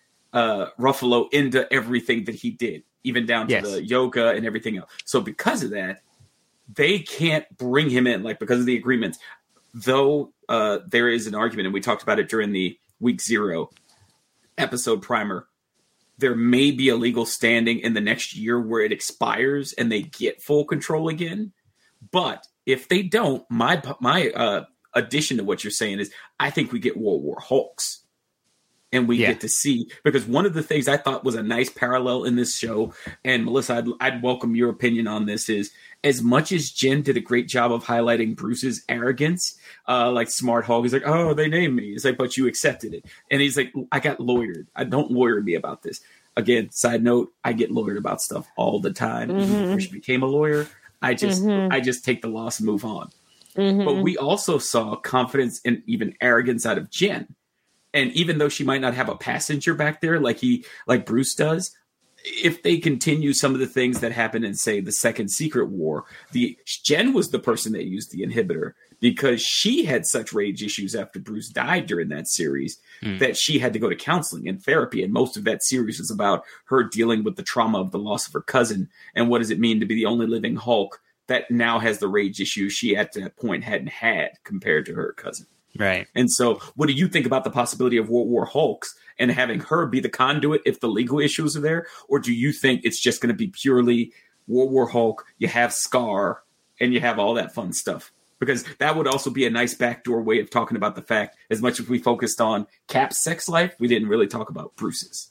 Ruffalo into everything that he did, even down to the yoga and everything else. So because of that, they can't bring him in, like, because of the agreements. Though there is an argument, and we talked about it during the Week 0 episode primer, there may be a legal standing in the next year where it expires and they get full control again. But if they don't, my addition to what you're saying is I think we get World War Hulks. And we get to see, because one of the things I thought was a nice parallel in this show, and Melissa, I'd welcome your opinion on this, is as much as Jen did a great job of highlighting Bruce's arrogance, like Smart Hulk, he's like, oh, they named me. It's like, but you accepted it. And he's like, I got lawyered. Don't lawyer me about this. Again, side note, I get lawyered about stuff all the time. Before she became a lawyer, I just take the loss and move on. But we also saw confidence and even arrogance out of Jen. And even though she might not have a passenger back there like Bruce does, if they continue some of the things that happened in, say, the Second Secret War, Jen was the person that used the inhibitor because she had such rage issues after Bruce died during that series that she had to go to counseling and therapy. And most of that series is about her dealing with the trauma of the loss of her cousin and what does it mean to be the only living Hulk that now has the rage issues she at that point hadn't had compared to her cousin. Right. And so what do you think about the possibility of World War Hulks and having her be the conduit if the legal issues are there? Or do you think it's just going to be purely World War Hulk, you have Scar, and you have all that fun stuff? Because that would also be a nice backdoor way of talking about the fact, as much as we focused on Cap's sex life, we didn't really talk about Bruce's.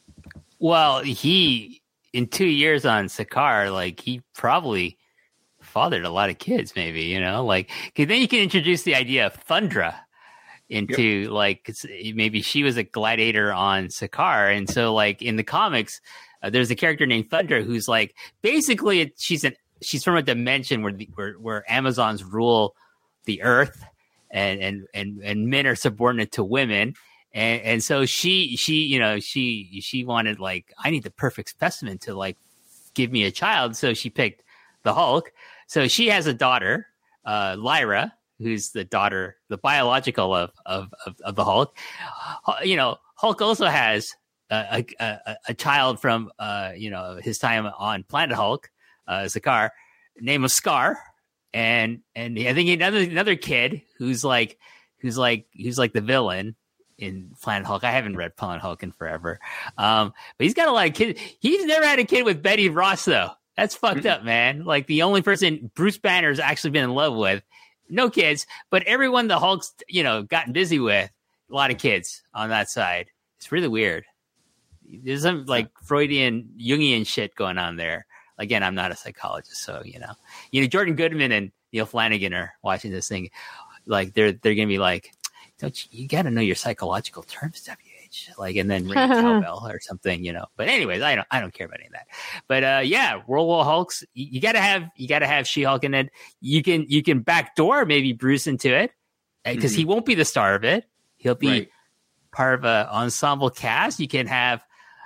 Well, he, in 2 years on Sakaar, like, he probably fathered a lot of kids, maybe, then you can introduce the idea of Thundra into like maybe she was a gladiator on Sakaar, and so like in the comics, there's a character named Thunder who's like basically she's from a dimension where Amazons rule the earth, and men are subordinate to women. And so she wanted like, I need the perfect specimen to like give me a child. So she picked the Hulk. So she has a daughter, Lyra, who's the biological of the Hulk. You know, Hulk also has a child from his time on Planet Hulk, Sakaar, named Scar, and I think another kid who's like the villain in Planet Hulk. I haven't read Planet Hulk in forever. But he's got a lot of kids. He's never had a kid with Betty Ross, though. That's fucked up, man. Like, the only person Bruce Banner's actually been in love with, no kids, but everyone the Hulk's, gotten busy with, a lot of kids on that side. It's really weird. There's some, like, Freudian, Jungian shit going on there. Again, I'm not a psychologist, so, Jordan Goodman and Neil Flanagan are watching this thing. Like, they're going to be like, you got to know your psychological terms, WH, like, and then ring a cowbell or something, But anyways, I don't care about any of that. But World War Hulks, you got to have She-Hulk in it. You can backdoor maybe Bruce into it because he won't be the star of it. He'll be part of an ensemble cast. You can have,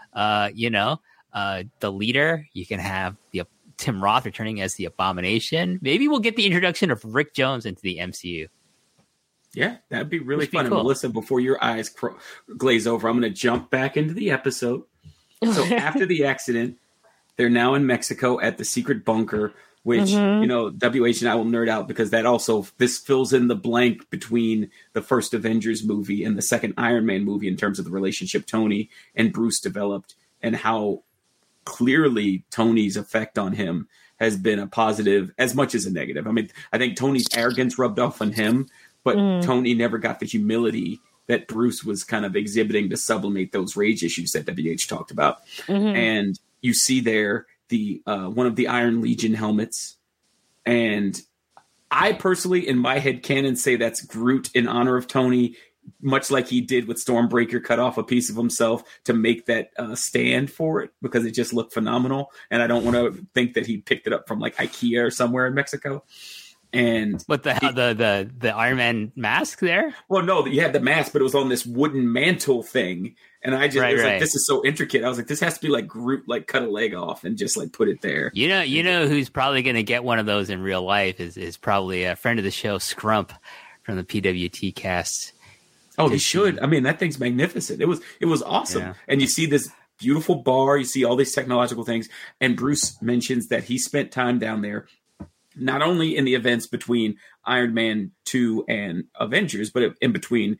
the leader. You can have Tim Roth returning as the Abomination. Maybe we'll get the introduction of Rick Jones into the MCU. Yeah, that'd be really fun. Cool. And Melissa, before your eyes glaze over, I'm going to jump back into the episode. So after the accident, they're now in Mexico at the secret bunker, which, WH and I will nerd out because this fills in the blank between the first Avengers movie and the second Iron Man movie in terms of the relationship Tony and Bruce developed and how clearly Tony's effect on him has been a positive as much as a negative. I mean, I think Tony's arrogance rubbed off on him, but Tony never got the humility that Bruce was kind of exhibiting to sublimate those rage issues that WH talked about. And you see there the one of the Iron Legion helmets. And I personally, in my head canon, say that's Groot in honor of Tony, much like he did with Stormbreaker, cut off a piece of himself to make that stand for it because it just looked phenomenal. And I don't want to think that he picked it up from like IKEA or somewhere in Mexico. And but the Iron Man mask there? Well, no, you had the mask, but it was on this wooden mantle thing. And I just was like, this is so intricate. I was like, this has to be like Groot, like cut a leg off and just like put it there. You know who's probably going to get one of those in real life is probably a friend of the show, Scrump from the PWT cast. Oh, he should. I mean, that thing's magnificent. It was awesome. Yeah. And you see this beautiful bar. You see all these technological things. And Bruce mentions that he spent time down there, not only in the events between Iron Man 2 and Avengers, but in between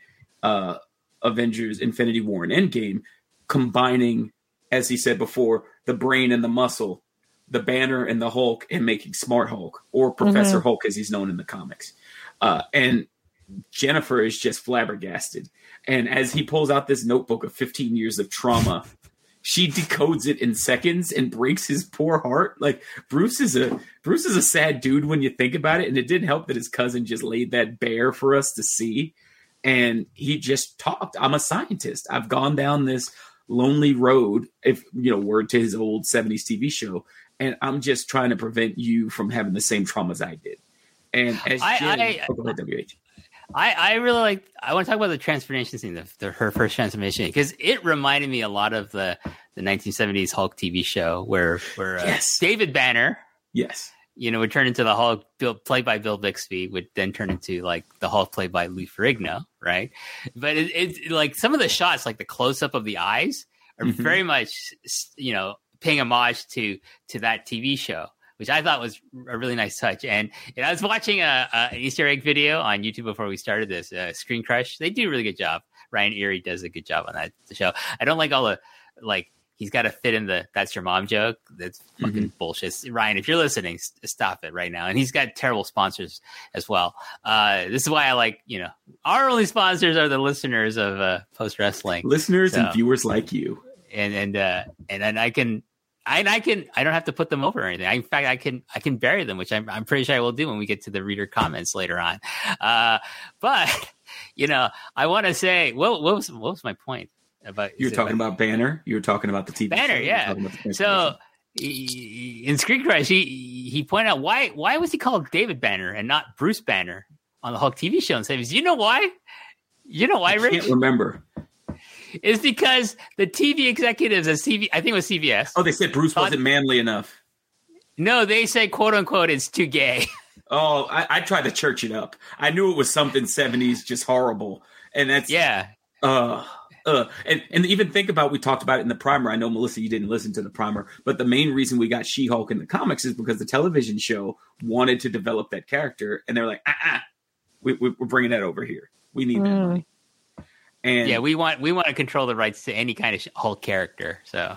Avengers, Infinity War, and Endgame, combining, as he said before, the brain and the muscle, the Banner and the Hulk, and making Smart Hulk, or Professor Hulk as he's known in the comics. And Jennifer is just flabbergasted. And as he pulls out this notebook of 15 years of trauma, she decodes it in seconds and breaks his poor heart. Like Bruce is a sad dude when you think about it. And it didn't help that his cousin just laid that bare for us to see. And he just talked. I'm a scientist. I've gone down this lonely road, word to his old 70s TV show. And I'm just trying to prevent you from having the same traumas I did. And as WH. I really like. I want to talk about the transformation scene, her first transformation, because it reminded me a lot of the 1970s Hulk TV show where David Banner, would turn into the Hulk played by Bill Bixby, would then turn into like the Hulk played by Lou Ferrigno, right? But it's like some of the shots, like the close up of the eyes, are very much paying homage to that TV show, which I thought was a really nice touch. And I was watching an Easter egg video on YouTube before we started this, Screen Crush. They do a really good job. Ryan Erie does a good job on the show. I don't like all the, he's got to fit in the "that's your mom" joke. That's fucking bullshit. Ryan, if you're listening, stop it right now. And he's got terrible sponsors as well. This is why I like, our only sponsors are the listeners of Post Wrestling. Listeners and viewers like you. And then I can I don't have to put them over or anything. In fact, I can bury them, which I'm pretty sure I will do when we get to the reader comments later on. But I want to say, what was my point about? You were talking about Banner. You were talking about the TV Banner, show. yeah. So in Screen Crush, he pointed out why was he called David Banner and not Bruce Banner on the Hulk TV show? And says, you know why? You know why, Rich? I can't remember. It's because the TV executives at I think it was CBS. Oh, they said Bruce wasn't manly enough. No, they say, quote unquote, it's too gay. Oh, I tried to church it up. I knew it was something 70s, just horrible. And that's and even think about, we talked about it in the primer. I know, Melissa, you didn't listen to the primer, but the main reason we got She-Hulk in the comics is because the television show wanted to develop that character, and they're like, we're bringing that over here. We need that money. And yeah, we want to control the rights to any kind of Hulk character. So,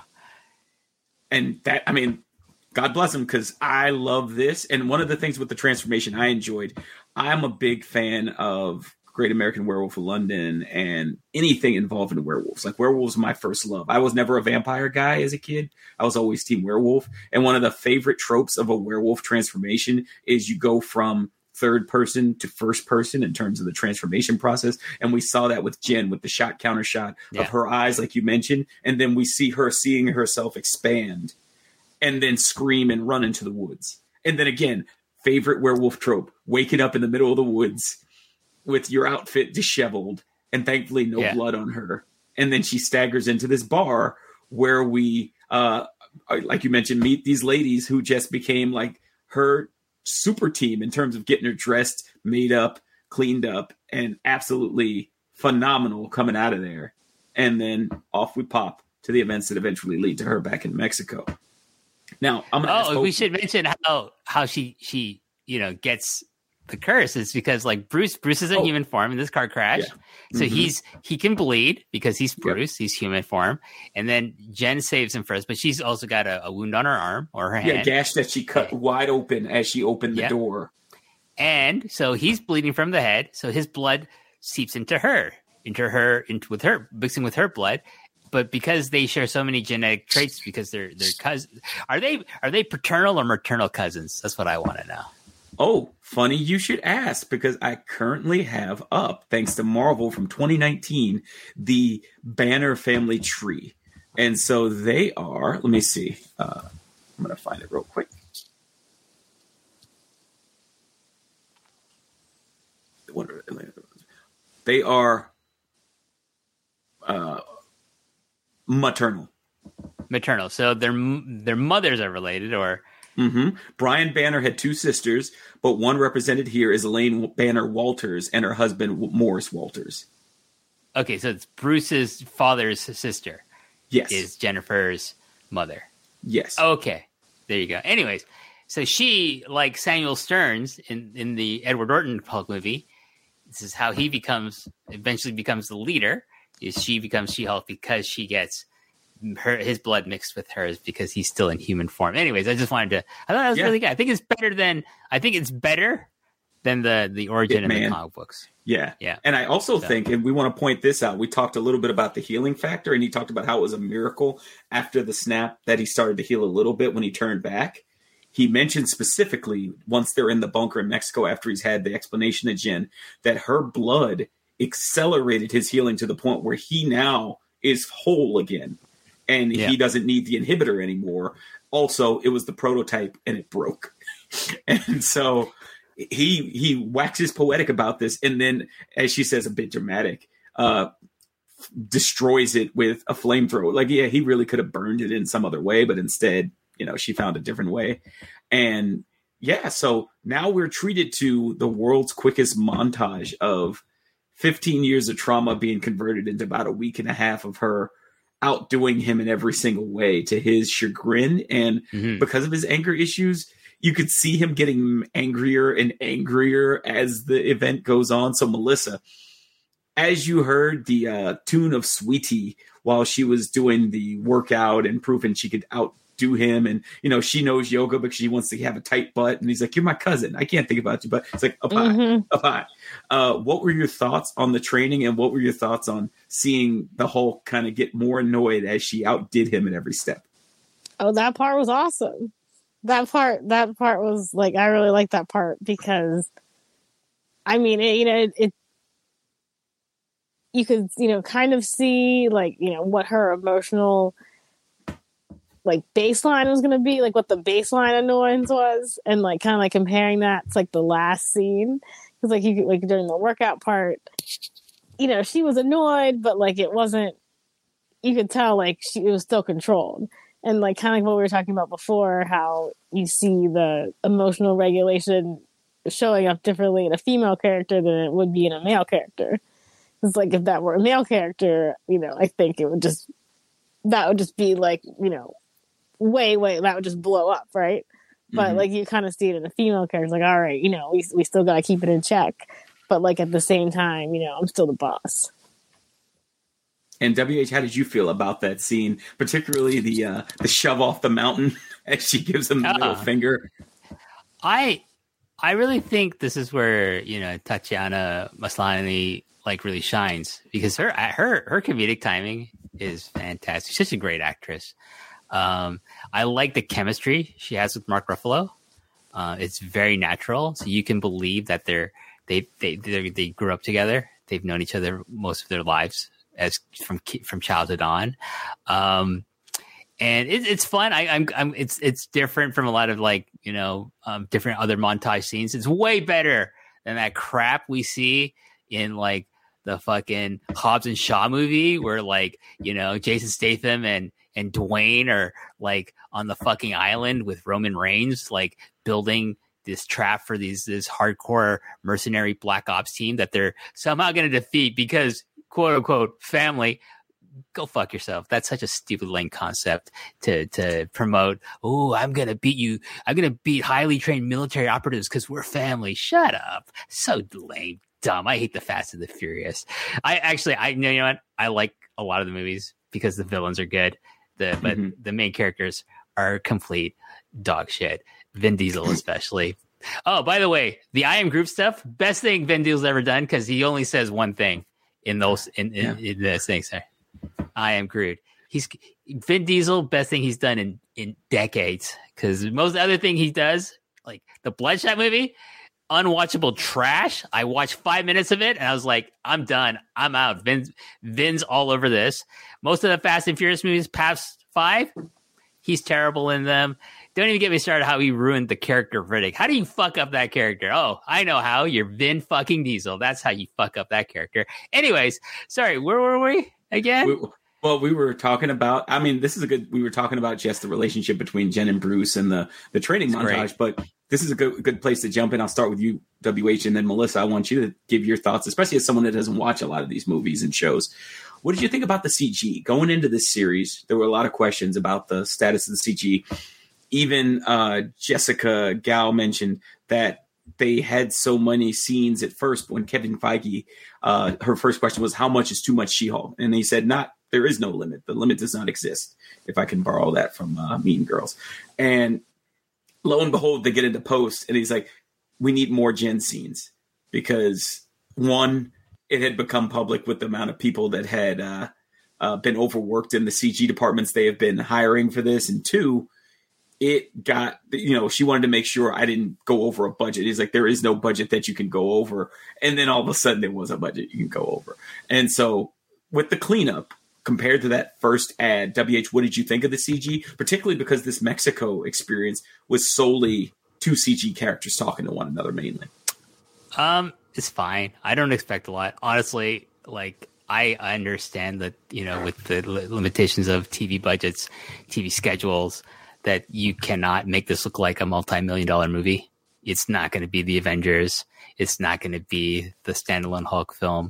and that, I mean, God bless him, because I love this. And one of the things with the transformation I enjoyed, I'm a big fan of Great American Werewolf of London and anything involving werewolves. Like, werewolves, my first love. I was never a vampire guy as a kid. I was always team werewolf. And one of the favorite tropes of a werewolf transformation is you go from third person to first person in terms of the transformation process. And we saw that with Jen, with the shot counter shot of her eyes, like you mentioned. And then we see her seeing herself expand and then scream and run into the woods. And then again, favorite werewolf trope, waking up in the middle of the woods with your outfit disheveled and thankfully no blood on her. And then she staggers into this bar where we, like you mentioned, meet these ladies who just became like her super team in terms of getting her dressed, made up, cleaned up, and absolutely phenomenal coming out of there. And then off we pop to the events that eventually lead to her back in Mexico. Now, I'm going we should mention how she gets the curse is because, like, Bruce is in human form in this car crash. Yeah. So he can bleed because he's Bruce. He's human form. And then Jen saves him first, but she's also got a wound on her arm or her hand. Yeah, gash that she cut wide open as she opened the door. And so he's bleeding from the head. So his blood seeps into her, mixing with her blood. But because they share so many genetic traits, because they're cousins, are they paternal or maternal cousins? That's what I want to know. Oh, funny you should ask, because I currently have up, thanks to Marvel from 2019, the Banner family tree. And so they are, let me see. I'm going to find it real quick. They are maternal. Maternal. So their mothers are related, or... Mm-hmm. Brian Banner had two sisters, but one represented here is Elaine Banner Walters and her husband Morris Walters. Okay, so it's Bruce's father's sister. Yes. Is Jennifer's mother. Yes. Okay, there you go. Anyways, so she, like Samuel Stearns in the Edward Norton Hulk movie, this is how he eventually becomes the leader, is she becomes She-Hulk because she gets his blood mixed with hers because he's still in human form. Anyways, I thought that was really good. I think it's better than the origin of the comic books. Yeah. And I also think, and we want to point this out, we talked a little bit about the healing factor, and he talked about how it was a miracle after the snap that he started to heal a little bit when he turned back. He mentioned specifically, once they're in the bunker in Mexico after he's had the explanation of Jen, that her blood accelerated his healing to the point where he now is whole again. And he doesn't need the inhibitor anymore. Also, it was the prototype and it broke. And so he waxes poetic about this. And then, as she says, a bit dramatic, destroys it with a flamethrower. Like, yeah, he really could have burned it in some other way, but instead, she found a different way. And yeah, so now we're treated to the world's quickest montage of 15 years of trauma being converted into about a week and a half of her outdoing him in every single way to his chagrin. And because of his anger issues, you could see him getting angrier and angrier as the event goes on. So Melissa, as you heard the tune of Sweetie while she was doing the workout and proving she could outdo him, and she knows yoga because she wants to have a tight butt, and he's like, "You're my cousin, I can't think about you," but it's like up high. What were your thoughts on the training, and what were your thoughts on seeing the Hulk kind of get more annoyed as she outdid him at every step? Oh, that part was awesome. That part was like, I really like that part because, I mean, it you could, kind of see like, what her emotional like baseline was going to be, like what the baseline annoyance was, and like kind of like comparing that to like the last scene, because like you could, like during the workout part, she was annoyed, but like it wasn't. You could tell like it was still controlled, and like kind of like what we were talking about before, how you see the emotional regulation showing up differently in a female character than it would be in a male character. It's like if that were a male character, I think that would just be like, way, that would just blow up, right? But like you kind of see it in a female character, like, all right, we still got to keep it in check, but like at the same time, I'm still the boss. And WH, how did you feel about that scene, particularly the shove off the mountain as she gives him the middle finger? I really think this is where Tatiana Maslany like really shines, because her comedic timing is fantastic. She's such a great actress. I like the chemistry she has with Mark Ruffalo. It's very natural, so you can believe that they grew up together. They've known each other most of their lives, as from childhood on. And it's fun. It's different from a lot of like different other montage scenes. It's way better than that crap we see in like the fucking Hobbs and Shaw movie, where like Jason Statham and Dwayne are like on the fucking island with Roman Reigns, like building this trap for this hardcore mercenary black ops team that they're somehow going to defeat because quote unquote family. Go fuck yourself. That's such a stupid lame concept to promote. Oh, I'm going to beat you. I'm going to beat highly trained military operatives because we're family. Shut up. So lame. Dumb. I hate the Fast and the Furious. You know what? I like a lot of the movies because the villains are good. But the main characters are complete dog shit. Vin Diesel especially. Oh, by the way, the I Am Groot stuff, best thing Vin Diesel's ever done, because he only says one thing in those in this thing. Sorry. I Am Groot. Vin Diesel, best thing he's done in decades, because most other thing he does, like the Bloodshot movie, unwatchable trash. I watched 5 minutes of it and I was like, I'm done. I'm out. Vin's all over this. Most of the Fast and Furious movies past 5, he's terrible in them. Don't even get me started how he ruined the character Riddick. How do you fuck up that character? Oh, I know how. You're Vin fucking Diesel. That's how you fuck up that character. Anyways, sorry, where were we again? We were talking about, we were talking about just the relationship between Jen and Bruce and the training montage, but this is a good place to jump in. I'll start with you, WH, and then Melissa, I want you to give your thoughts, especially as someone that doesn't watch a lot of these movies and shows. What did you think about the CG? Going into this series, there were a lot of questions about the status of the CG. Even Jessica Gao mentioned that they had so many scenes at first when Kevin Feige, her first question was, how much is too much She-Hulk? And he said, there is no limit. The limit does not exist, if I can borrow that from Mean Girls. And lo and behold, they get into post, and he's like, we need more Jen scenes. Because, one, it had become public with the amount of people that had been overworked in the CG departments they have been hiring for this. And two, it got, she wanted to make sure I didn't go over a budget. He's like, there is no budget that you can go over. And then all of a sudden there was a budget you can go over. And so with the cleanup, compared to that first ad, WH, what did you think of the CG? Particularly because this Mexico experience was solely two CG characters talking to one another mainly. It's fine. I don't expect a lot. Honestly, like, I understand that, with the limitations of TV budgets, TV schedules, that you cannot make this look like a multi-million-dollar movie. It's not going to be the Avengers. It's not going to be the standalone Hulk film.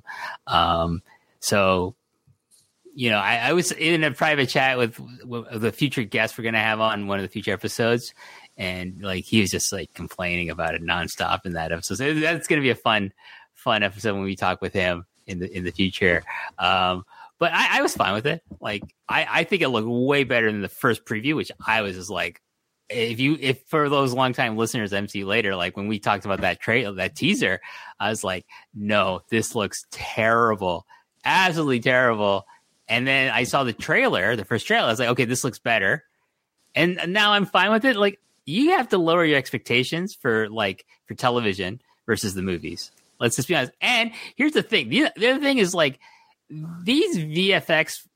I was in a private chat with the future guest we're going to have on one of the future episodes. And like, he was just like complaining about it nonstop in that episode. So that's going to be a fun episode when we talk with him in the future. But I was fine with it. Like, I think it looked way better than the first preview, which I was just like, if for those longtime listeners, MC later, like when we talked about that teaser, I was like, no, this looks terrible, absolutely terrible. And then I saw the first trailer. I was like, okay, this looks better. and now I'm fine with it. Like, you have to lower your expectations for television versus the movies. Let's just be honest. And here's the thing: the other thing is, like, these VFX,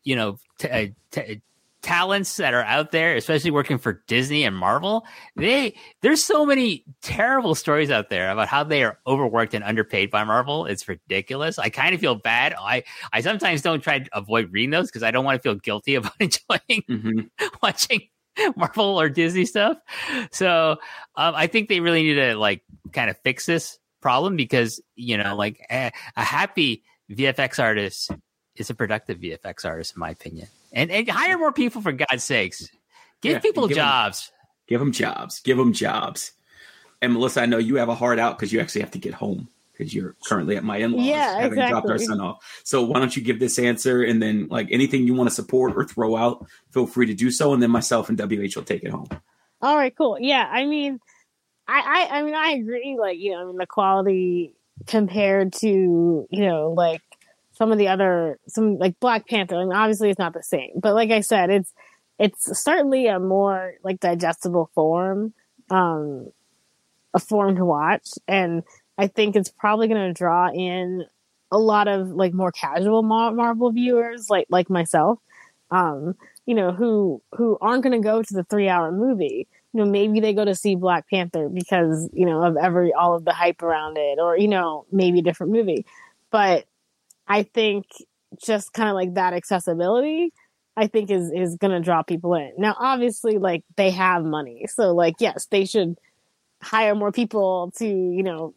talents that are out there, especially working for Disney and Marvel, there's so many terrible stories out there about how they are overworked and underpaid by Marvel. It's ridiculous. I kind of feel bad. I sometimes don't try to avoid reading those because I don't want to feel guilty about enjoying watching Marvel or Disney stuff. So I think they really need to, like, kind of fix this problem, because a happy VFX artist is a productive VFX artist, in my opinion. And hire more people, for God's sakes. Give people jobs. Give them jobs. Give them jobs. And Melissa, I know you have a hard out because you actually have to get home because you're currently at my in-laws, having dropped our son off. So why don't you give this answer, and then, like, anything you want to support or throw out, feel free to do so, and then myself and WH will take it home. All right, cool. Yeah, I mean, I agree. Like, the quality compared to, like, some like Black Panther, I mean, obviously it's not the same, but like I said, it's certainly a more, like, digestible form, a form to watch. And I think it's probably going to draw in a lot of, like, more casual Marvel viewers, like myself, who aren't going to go to the 3-hour movie. Maybe they go to see Black Panther because, of all of the hype around it, or, maybe a different movie. But I think just kind of like that accessibility, I think is going to draw people in. Now, obviously, like, they have money. So, like, yes, they should hire more people to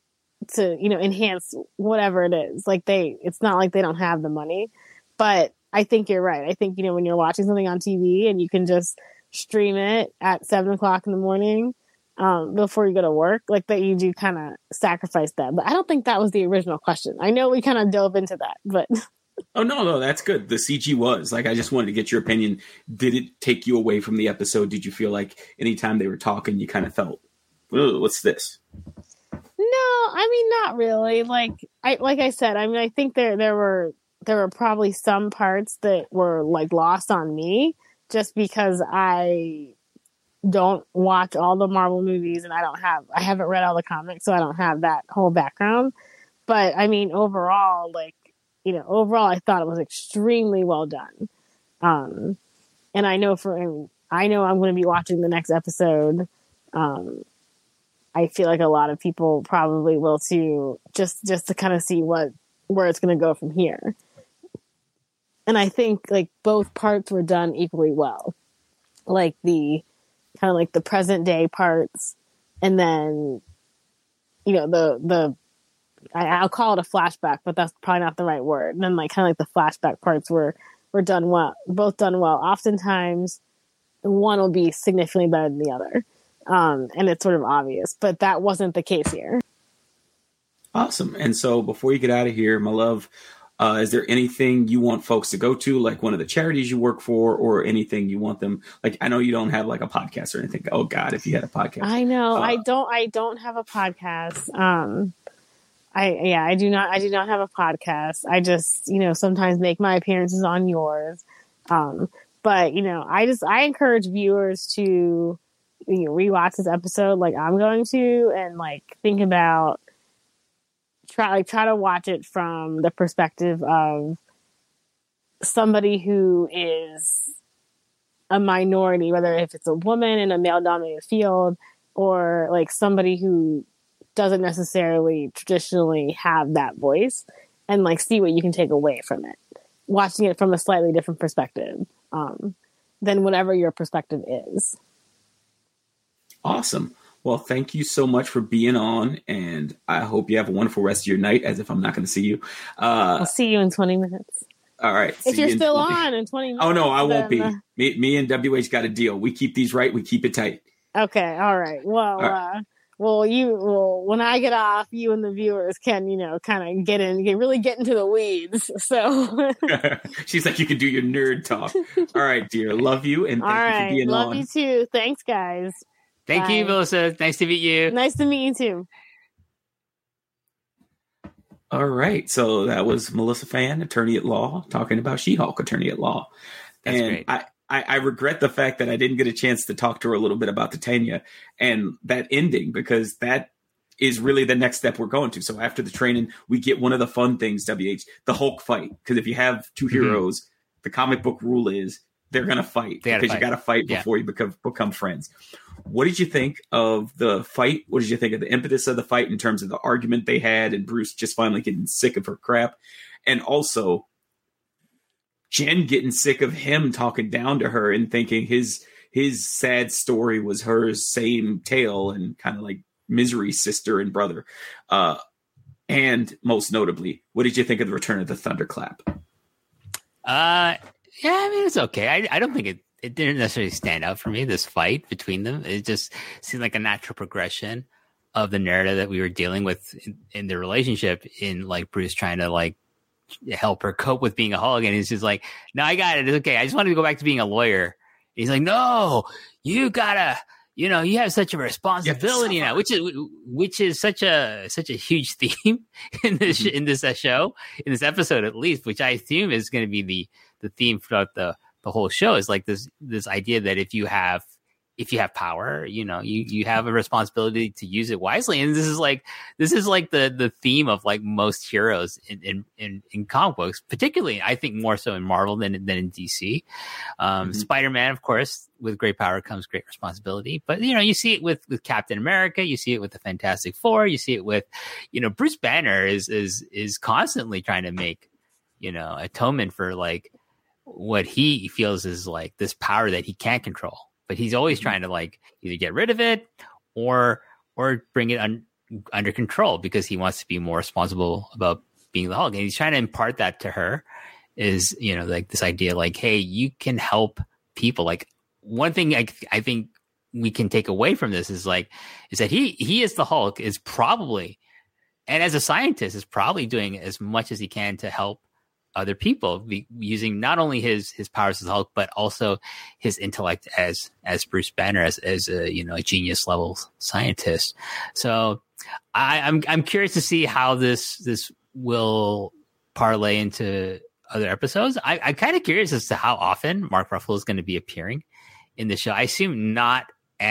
enhance whatever it is. Like, it's not like they don't have the money, but I think you're right. I think, when you're watching something on TV and you can just stream it at 7:00 in the morning, before you go to work, like, that, you do kind of sacrifice that. But I don't think that was the original question. I know we kind of dove into that, but oh, no, that's good. The CG was, like, I just wanted to get your opinion. Did it take you away from the episode? Did you feel like anytime they were talking, you kind of felt, what's this? No, I mean, not really. Like I said, I mean, I think there were probably some parts that were, like, lost on me just because I don't watch all the Marvel movies, and I haven't read all the comics, so I don't have that whole background. But I mean, overall, I thought it was extremely well done. And I know I'm going to be watching the next episode. I feel like a lot of people probably will too, just to kind of see where it's going to go from here. And I think, like, both parts were done equally well. Like, the kind of like the present day parts, and then, I'll call it a flashback, but that's probably not the right word. And then, like, kind of like the flashback parts were done well, both done well. Oftentimes one will be significantly better than the other. And it's sort of obvious, but that wasn't the case here. Awesome. And so before you get out of here, my love, is there anything you want folks to go to, like one of the charities you work for, or anything you want them, like, I know you don't have, like, a podcast or anything. Oh God, if you had a podcast. I know. I don't have a podcast. I do not have a podcast. I just, sometimes make my appearances on yours. But, I encourage viewers to, rewatch this episode like I'm going to, and, like, think about, try to watch it from the perspective of somebody who is a minority, whether if it's a woman in a male-dominated field, or, like, somebody who doesn't necessarily traditionally have that voice, and, like, see what you can take away from it, watching it from a slightly different perspective than whatever your perspective is. Awesome. Well, thank you so much for being on, and I hope you have a wonderful rest of your night, as if I'm not going to see you. I'll see you in 20 minutes. All right. If you're still on in 20 minutes. Oh, no, I won't be. Me and WH got a deal. We keep these right. We keep it tight. Okay. All right. Well, when I get off, you and the viewers can, kind of get into the weeds. So she's like, you can do your nerd talk. All right, dear. Love you. And thank you for being on. Love you too. Thanks, guys. Thank you, Melissa. Nice to meet you. Nice to meet you too. All right. So that was Melissa Fan, attorney at law, talking about She-Hulk, attorney at law. That's great. I I regret the fact that I didn't get a chance to talk to her a little bit about Titania and that ending, because that is really the next step we're going to. So after the training, we get one of the fun things, WH, the Hulk fight. Because if you have two heroes, the comic book rule is they're going to fight, because you got to fight before you become friends. What did you think of the fight? What did you think of the impetus of the fight in terms of the argument they had and Bruce just finally getting sick of her crap? And also Jen getting sick of him talking down to her and thinking his sad story was her same tale and kind of like Misery's sister and brother. And most notably, what did you think of the return of the Thunderclap? Yeah, I mean, it's okay. I don't think it didn't necessarily stand out for me, this fight between them. It just seemed like a natural progression of the narrative that we were dealing with in the relationship, in like Bruce trying to like help her cope with being a Hulk. And he's just like, no, I got it. It's okay. I just wanted to go back to being a lawyer. And he's like, no, you gotta, you know, you have such a responsibility now, which is such a huge theme in this in this show, in this episode at least, which I assume is going to be the theme throughout the whole show, is like this idea that if you have power, you know, you have a responsibility to use it wisely. And this is like the theme of like most heroes in comic books, particularly I think more so in Marvel than in DC. Spider-Man, of course, with great power comes great responsibility. But you know, you see it with Captain America, you see it with the Fantastic Four, you see it with, you know, Bruce Banner is constantly trying to make, you know, atonement for like what he feels is like this power that he can't control. But he's always trying to like either get rid of it or bring it under control, because he wants to be more responsible about being the Hulk. And he's trying to impart that to her, is, you know, like this idea like, hey, you can help people. Like one thing I think we can take away from this is that he is the Hulk, is probably, and as a scientist is probably doing as much as he can to help other people, using not only his powers as Hulk, but also his intellect as Bruce Banner, as a, you know, a genius level scientist. So I'm curious to see how this will parlay into other episodes. I'm kind of curious as to how often Mark Ruffalo is going to be appearing in the show. I assume not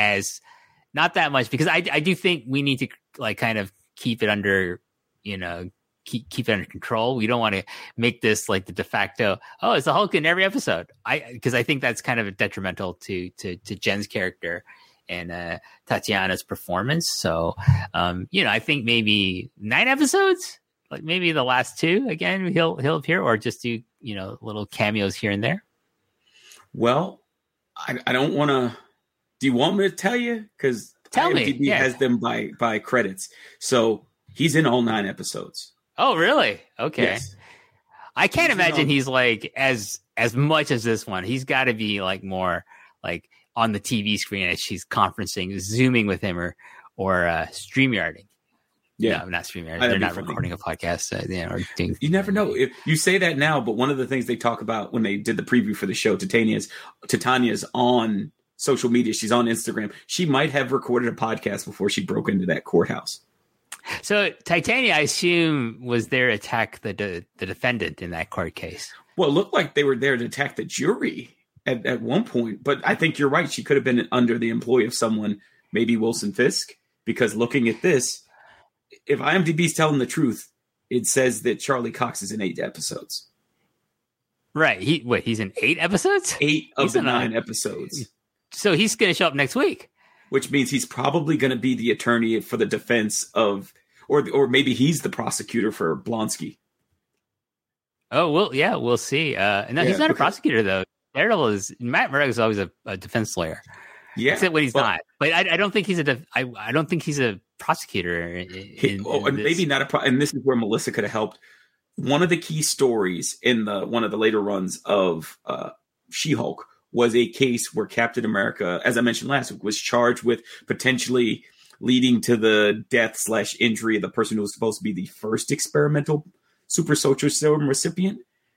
that much, because I do think we need to like kind of keep it under, you know, keep it under control. We don't want to make this like the de facto, oh, it's the Hulk in every episode. Because I think that's kind of detrimental to Jen's character and Tatiana's performance. So, you know, I think maybe 9 episodes, like maybe the last 2 again, he'll appear, or just do, you know, little cameos here and there. Well, I don't want to. Do you want me to tell you? Because IMDb has them by credits, so he's in all 9 episodes. Oh, really? Okay. Yes. I can't imagine he's like as much as this one. He's got to be like more like on the TV screen as she's conferencing, zooming with him, or StreamYarding. Yeah, no, not StreamYard. They're not recording a podcast. You never know. If you say that now, but one of the things they talk about when they did the preview for the show, Titania's on social media. She's on Instagram. She might have recorded a podcast before she broke into that courthouse. So Titania, I assume, was there to attack the defendant in that court case. Well, it looked like they were there to attack the jury at one point. But I think you're right. She could have been under the employ of someone, maybe Wilson Fisk, because looking at this, if IMDb's telling the truth, it says that Charlie Cox is in 8 episodes. Right. He's in 8 episodes? 8 of the 9 episodes. So he's going to show up next week. Which means he's probably going to be the attorney for the defense of, or maybe he's the prosecutor for Blonsky. Oh, well, yeah, we'll see. No, he's not a prosecutor, though. Matt Murdock is always a defense lawyer. Yeah, except when he's not. But I don't think he's I don't think he's a prosecutor. And maybe not and this is where Melissa could have helped. One of the key stories in one of the later runs of She-Hulk was a case where Captain America, as I mentioned last week, was charged with potentially leading to the death/injury of the person who was supposed to be the first experimental super soldier serum recipient.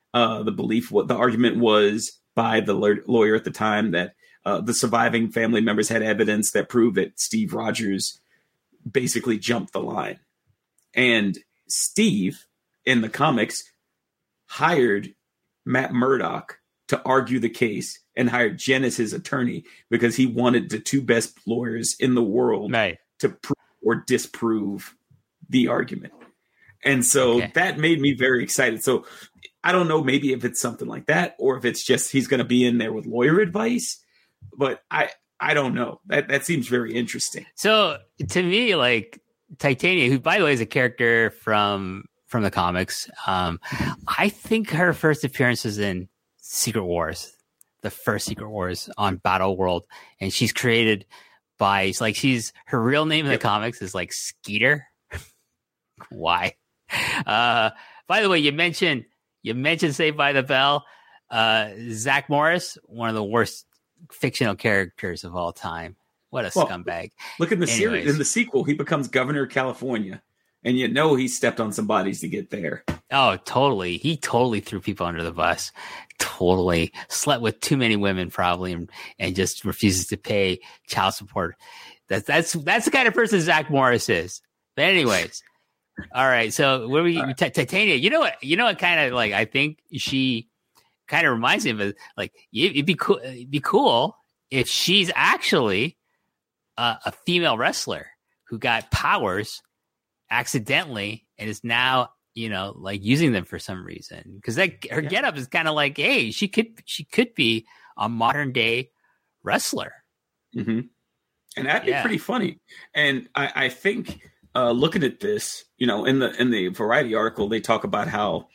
The argument was by the lawyer at the time that the surviving family members had evidence that proved that Steve Rogers basically jumped the line. And Steve, in the comics, hired Matt Murdock to argue the case and hired Jen as his attorney because he wanted the two best lawyers in the world to prove or disprove the argument. And so that made me very excited. So I don't know, maybe if it's something like that, or if it's just he's going to be in there with lawyer advice, but I don't know. That seems very interesting. So to me, like Titania, who by the way is a character from the comics, I think her first appearance was in Secret Wars, the first Secret Wars on Battle World, and she's created by her real name in the comics is like Skeeter. Why? By the way, you mentioned Saved by the Bell. Zach Morris, one of the worst fictional characters of all time. What a scumbag. Look in the series, in the sequel, he becomes governor of California, and he stepped on some bodies to get there. Oh, totally. He totally threw people under the bus. Totally slept with too many women, probably, and just refuses to pay child support. That's the kind of person Zach Morris is. But anyways, all right. So where we Titania? You know what? Kind of like I think she kind of reminds me of like it'd be cool. It'd be cool if she's actually a female wrestler who got powers accidentally and is now like using them for some reason, because her getup is kind of like, hey, she could be a modern day wrestler. Mm-hmm. And that'd be pretty funny. And I think looking at this, in the Variety article, they talk about how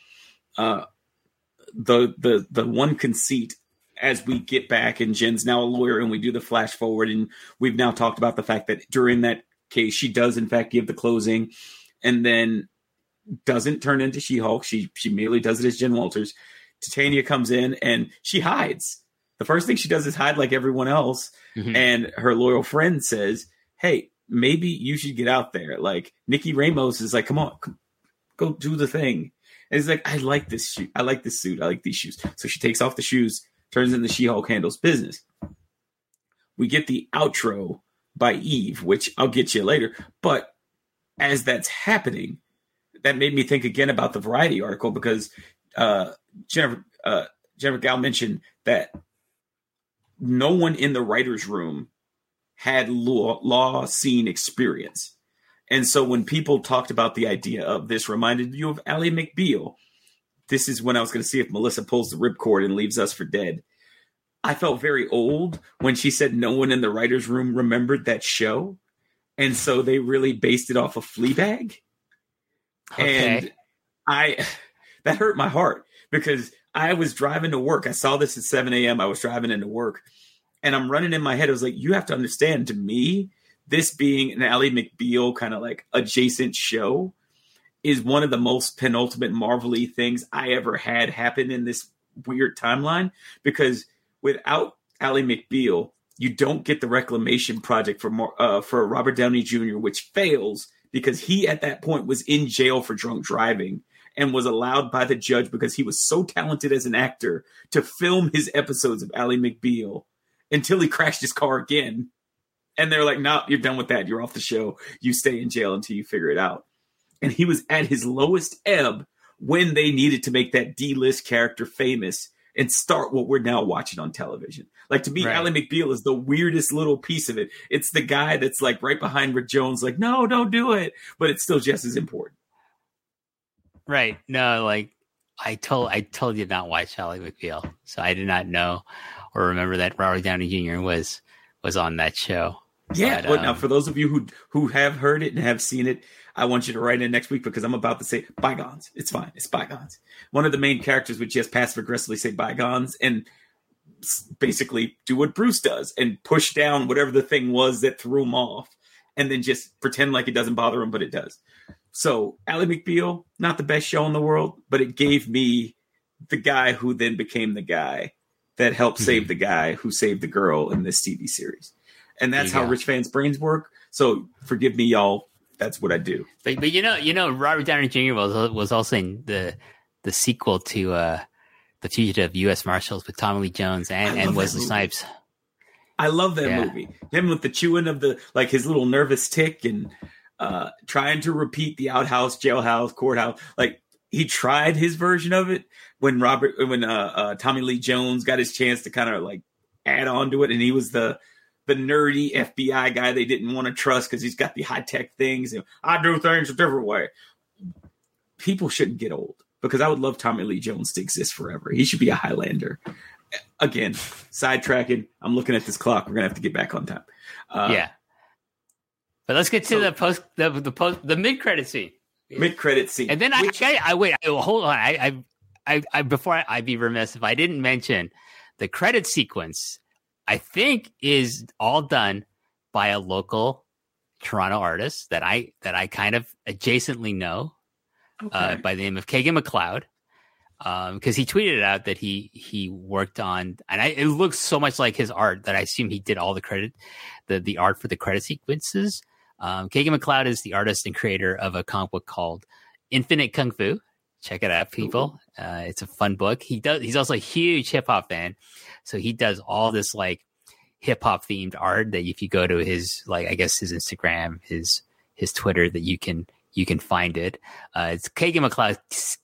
the one conceit as we get back, and Jen's now a lawyer, and we do the flash forward, and we've now talked about the fact that during that case, she does in fact give the closing, and then doesn't turn into She-Hulk. She merely does it as Jen Walters. Titania comes in and she hides. The first thing she does is hide like everyone else. Mm-hmm. And her loyal friend says, hey, maybe you should get out there. Like Nikki Ramos is like, come on, go do the thing. And he's like, I like this shoe. I like this suit. I like these shoes. So she takes off the shoes, turns into She-Hulk, handles business. We get the outro by Eve, which I'll get you later. But as that's happening, that made me think again about the Variety article, because Jennifer Gal mentioned that no one in the writer's room had law scene experience. And so when people talked about the idea of this reminded you of Ally McBeal, this is when I was going to see if Melissa pulls the ripcord and leaves us for dead. I felt very old when she said no one in the writer's room remembered that show. And so they really based it off of Fleabag. Okay. And that hurt my heart, because I was driving to work. I saw this at 7 a.m. I was driving into work, and I'm running in my head. I was like, you have to understand, to me, this being an Ally McBeal kind of like adjacent show is one of the most penultimate Marvel-y things I ever had happen in this weird timeline, because without Ally McBeal, you don't get the Reclamation project for Robert Downey Jr., which fails because he at that point was in jail for drunk driving and was allowed by the judge, because he was so talented as an actor, to film his episodes of Ally McBeal until he crashed his car again. And they're like, no, you're done with that. You're off the show. You stay in jail until you figure it out. And he was at his lowest ebb when they needed to make that D-list character famous and start what we're now watching on television. Like, to me, right. Ally McBeal is the weirdest little piece of it. It's the guy that's like right behind Rick Jones, like, no, don't do it. But it's still just as important. Right. No, like I told you not watch Ally McBeal. So I did not know or remember that Robert Downey Jr. was on that show. Yeah. But now for those of you who have heard it and have seen it, I want you to write in next week, because I'm about to say bygones. It's fine. It's bygones. One of the main characters would just passive aggressively say bygones and basically do what Bruce does and push down whatever the thing was that threw him off, and then just pretend like it doesn't bother him, but it does. So Ally McBeal, not the best show in the world, but it gave me the guy who then became the guy that helped save the guy who saved the girl in this TV series. And that's how rich fans' brains work. So forgive me, y'all. That's what I do. But you know, Robert Downey Jr. was also in the sequel to The Fugitive, U.S. Marshals, with Tommy Lee Jones and Wesley Snipes. I love that movie. Him with the chewing of his little nervous tick and trying to repeat the outhouse, jailhouse, courthouse. Like, he tried his version of it when Tommy Lee Jones got his chance to kind of like add on to it, and he was the nerdy FBI guy they didn't want to trust because he's got the high tech things. And I do things a different way. People shouldn't get old, because I would love Tommy Lee Jones to exist forever. He should be a Highlander. Again, sidetracking. I'm looking at this clock. We're gonna have to get back on time. Yeah, but let's get to the mid credit scene. Mid credit scene, and then hold on. I before I'd be remiss if I didn't mention the credit sequence. I think is all done by a local Toronto artist that I kind of adjacently know, by the name of Kagan McLeod, because he tweeted out that he worked on, and it looks so much like his art that I assume he did all the credit, the art for the credit sequences. Kagan McLeod is the artist and creator of a comic book called Infinite Kung Fu. Check it out, people. It's a fun book. He's also a huge hip hop fan. So he does all this like hip hop themed art that if you go to his, like, I guess his Instagram, his Twitter, that you can find it. It's Kagan McLeod,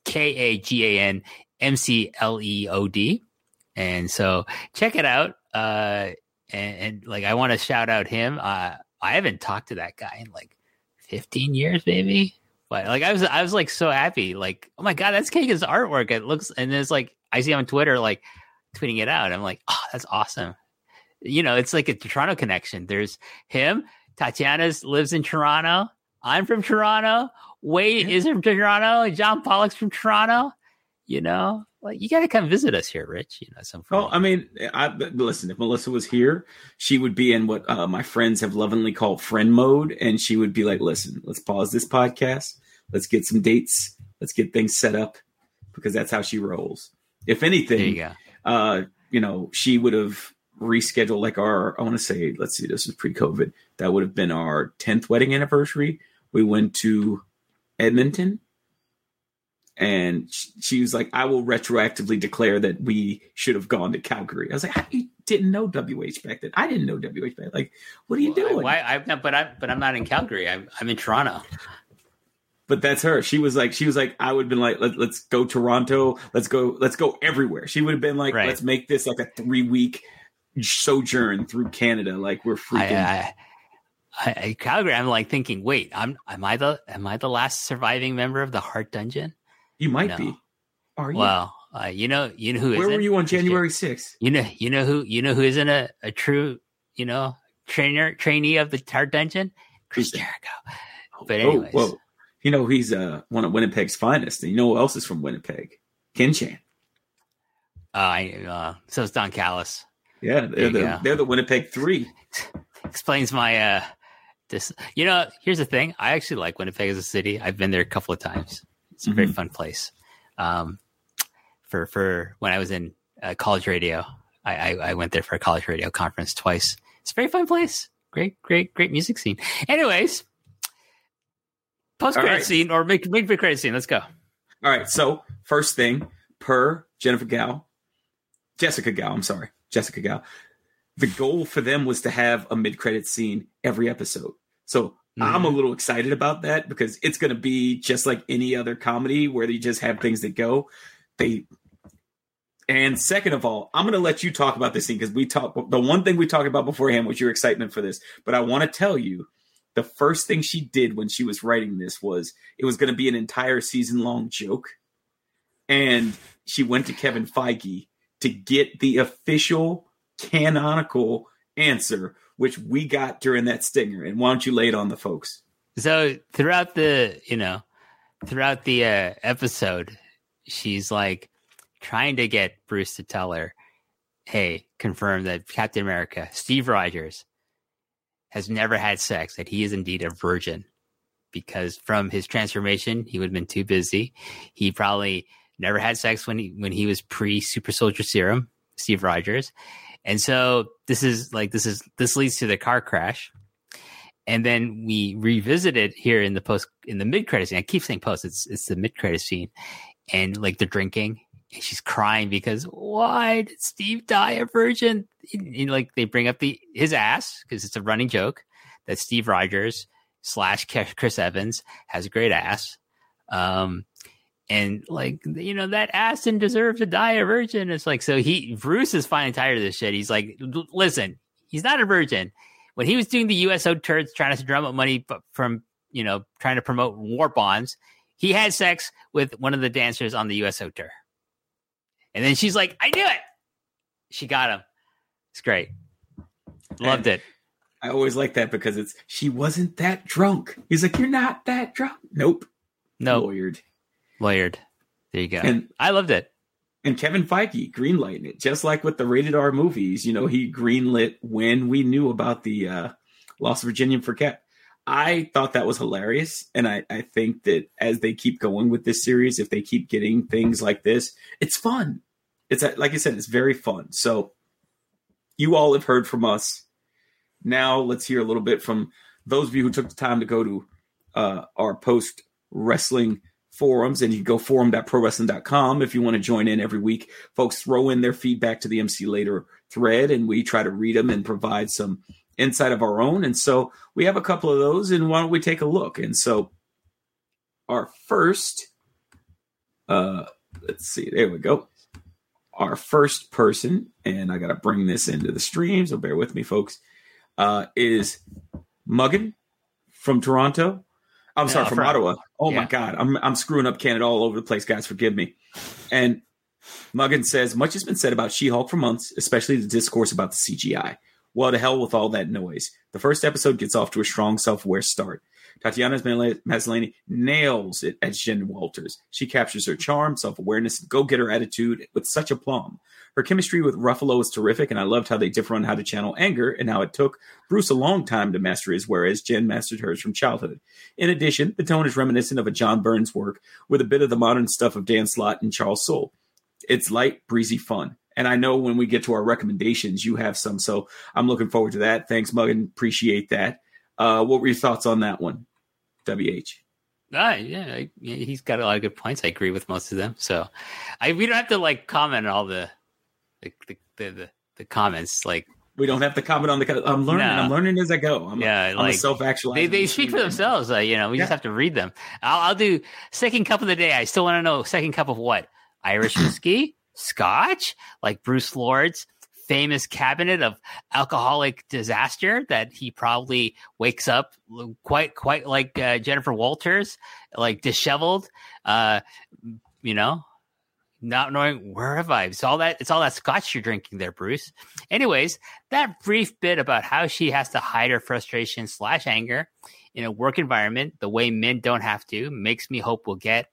KaganMcleod. And so check it out. And like, I want to shout out him. I haven't talked to that guy in like 15 years, maybe. But like, I was like so happy, like, oh my God, that's Kagan's artwork. It looks, and it's like, I see him on Twitter, like tweeting it out. I'm like, oh, that's awesome. You know, it's like a Toronto connection. There's him. Tatiana lives in Toronto. I'm from Toronto. Wade is from Toronto. John Pollock's from Toronto. You know, like, you got to come visit us here, Rich. You know, I mean, listen, if Melissa was here, she would be in what my friends have lovingly called friend mode. And she would be like, listen, let's pause this podcast. Let's get some dates. Let's get things set up, because that's how she rolls. If anything, you know, she would have rescheduled like I want to say, let's see, this is pre-COVID. That would have been our 10th wedding anniversary. We went to Edmonton. And she was like, I will retroactively declare that we should have gone to Calgary. I was like, you didn't know WH back then. I didn't know WH back then. Like, what are you doing? But I'm not in Calgary. I'm in Toronto. But that's her. She was like, I would have been like, let's go Toronto. Let's go everywhere. She would have been like, let's make this like a 3-week sojourn through Canada. Like, we're freaking. Calgary. I'm like thinking, wait, am I the last surviving member of the Heart Dungeon? You might be. Are you? Well, you know who isn't. Where were you on January 6th? You know who isn't a true, you know, trainee of the Heart Dungeon? Chris Jericho. But anyways. Whoa. You know, he's one of Winnipeg's finest. And you know who else is from Winnipeg? Ken Chan. So is Don Callis. Yeah, they're the Winnipeg 3. Explains my you know, here's the thing. I actually like Winnipeg as a city. I've been there a couple of times. It's a very fun place. For when I was in college radio, I went there for a college radio conference twice. It's a very fun place. Great music scene. Anyways, post-credit scene or mid-credit scene. Let's go. All right. So first thing, per Jessica Gao. The goal for them was to have a mid-credit scene every episode. So I'm a little excited about that, because it's going to be just like any other comedy where they just have things that go. And second of all, I'm going to let you talk about this scene, because the one thing we talked about beforehand was your excitement for this. But I want to tell you, the first thing she did when she was writing this was it was going to be an entire season-long joke. And she went to Kevin Feige to get the official canonical answer, which we got during that stinger. And why don't you lay it on the folks? So throughout the episode, she's like trying to get Bruce to tell her, hey, confirm that Captain America, Steve Rogers, has never had sex, that he is indeed a virgin, because from his transformation, he would have been too busy. He probably never had sex when he was pre-super soldier serum, Steve Rogers. And so this leads to the car crash. And then we revisit it here in the mid-credit scene. I keep saying post, it's the mid-credit scene. And like they're drinking, and she's crying because why did Steve die a virgin? And like they bring up his ass, because it's a running joke that Steve Rogers / Chris Evans has a great ass. And like, you know, that ass didn't deserve to die a virgin. It's like, so Bruce is finally tired of this shit. He's like, listen, he's not a virgin. When he was doing the USO turds trying to drum up money from, you know, trying to promote war bonds, he had sex with one of the dancers on the USO tour. And then she's like, I knew it. She got him. It's great. Loved it. I always like that because she wasn't that drunk. He's like, you're not that drunk. Nope. Lawyered. There you go. And I loved it. And Kevin Feige greenlighting it, just like with the rated R movies. You know, he greenlit when we knew about the Lost Virginia Forget. I thought that was hilarious. And I think that as they keep going with this series, if they keep getting things like this, it's fun. It's like I said, it's very fun. So you all have heard from us. Now let's hear a little bit from those of you who took the time to go to our post-wrestling forums, and you can go forum.prowrestling.com if you want to join in every week. Folks throw in their feedback to the MC Later thread, and we try to read them and provide some insight of our own. And so we have a couple of those, and why don't we take a look? And so our first, let's see, there we go. Our first person, and I got to bring this into the stream, so bear with me, folks, is Muggin from Toronto. I'm sorry, from Ottawa. Oh, yeah. My God. I'm screwing up Canada all over the place, guys. Forgive me. And Muggin says, much has been said about She-Hulk for months, especially the discourse about the CGI. Well, to hell with all that noise. The first episode gets off to a strong, self-aware start. Tatiana Maslany nails it as Jen Walters. She captures her charm, self-awareness, and go-getter attitude with such aplomb. Her chemistry with Ruffalo is terrific, and I loved how they differ on how to channel anger and how it took Bruce a long time to master his, whereas Jen mastered hers from childhood. In addition, the tone is reminiscent of a John Burns work with a bit of the modern stuff of Dan Slott and Charles Soule. It's light, breezy fun. And I know when we get to our recommendations, you have some, so I'm looking forward to that. Thanks, Muggin. Appreciate that. What were your thoughts on that one, WH? Yeah, he's got a lot of good points. I agree with most of them. So we don't have to like comment on all the comments. Like we don't have to comment on the. I'm learning. No. I'm learning as I go. I'm a self-actualizing. They speak for themselves. We just have to read them. I'll do second cup of the day. I still want to know second cup of what? Irish whiskey, Scotch, like Bruce Lord's famous cabinet of alcoholic disaster that he probably wakes up quite like Jennifer Walters, like disheveled, not knowing where have I. It's all that Scotch you're drinking there, Bruce. Anyways, that brief bit about how she has to hide her frustration / anger in a work environment the way men don't have to makes me hope we'll get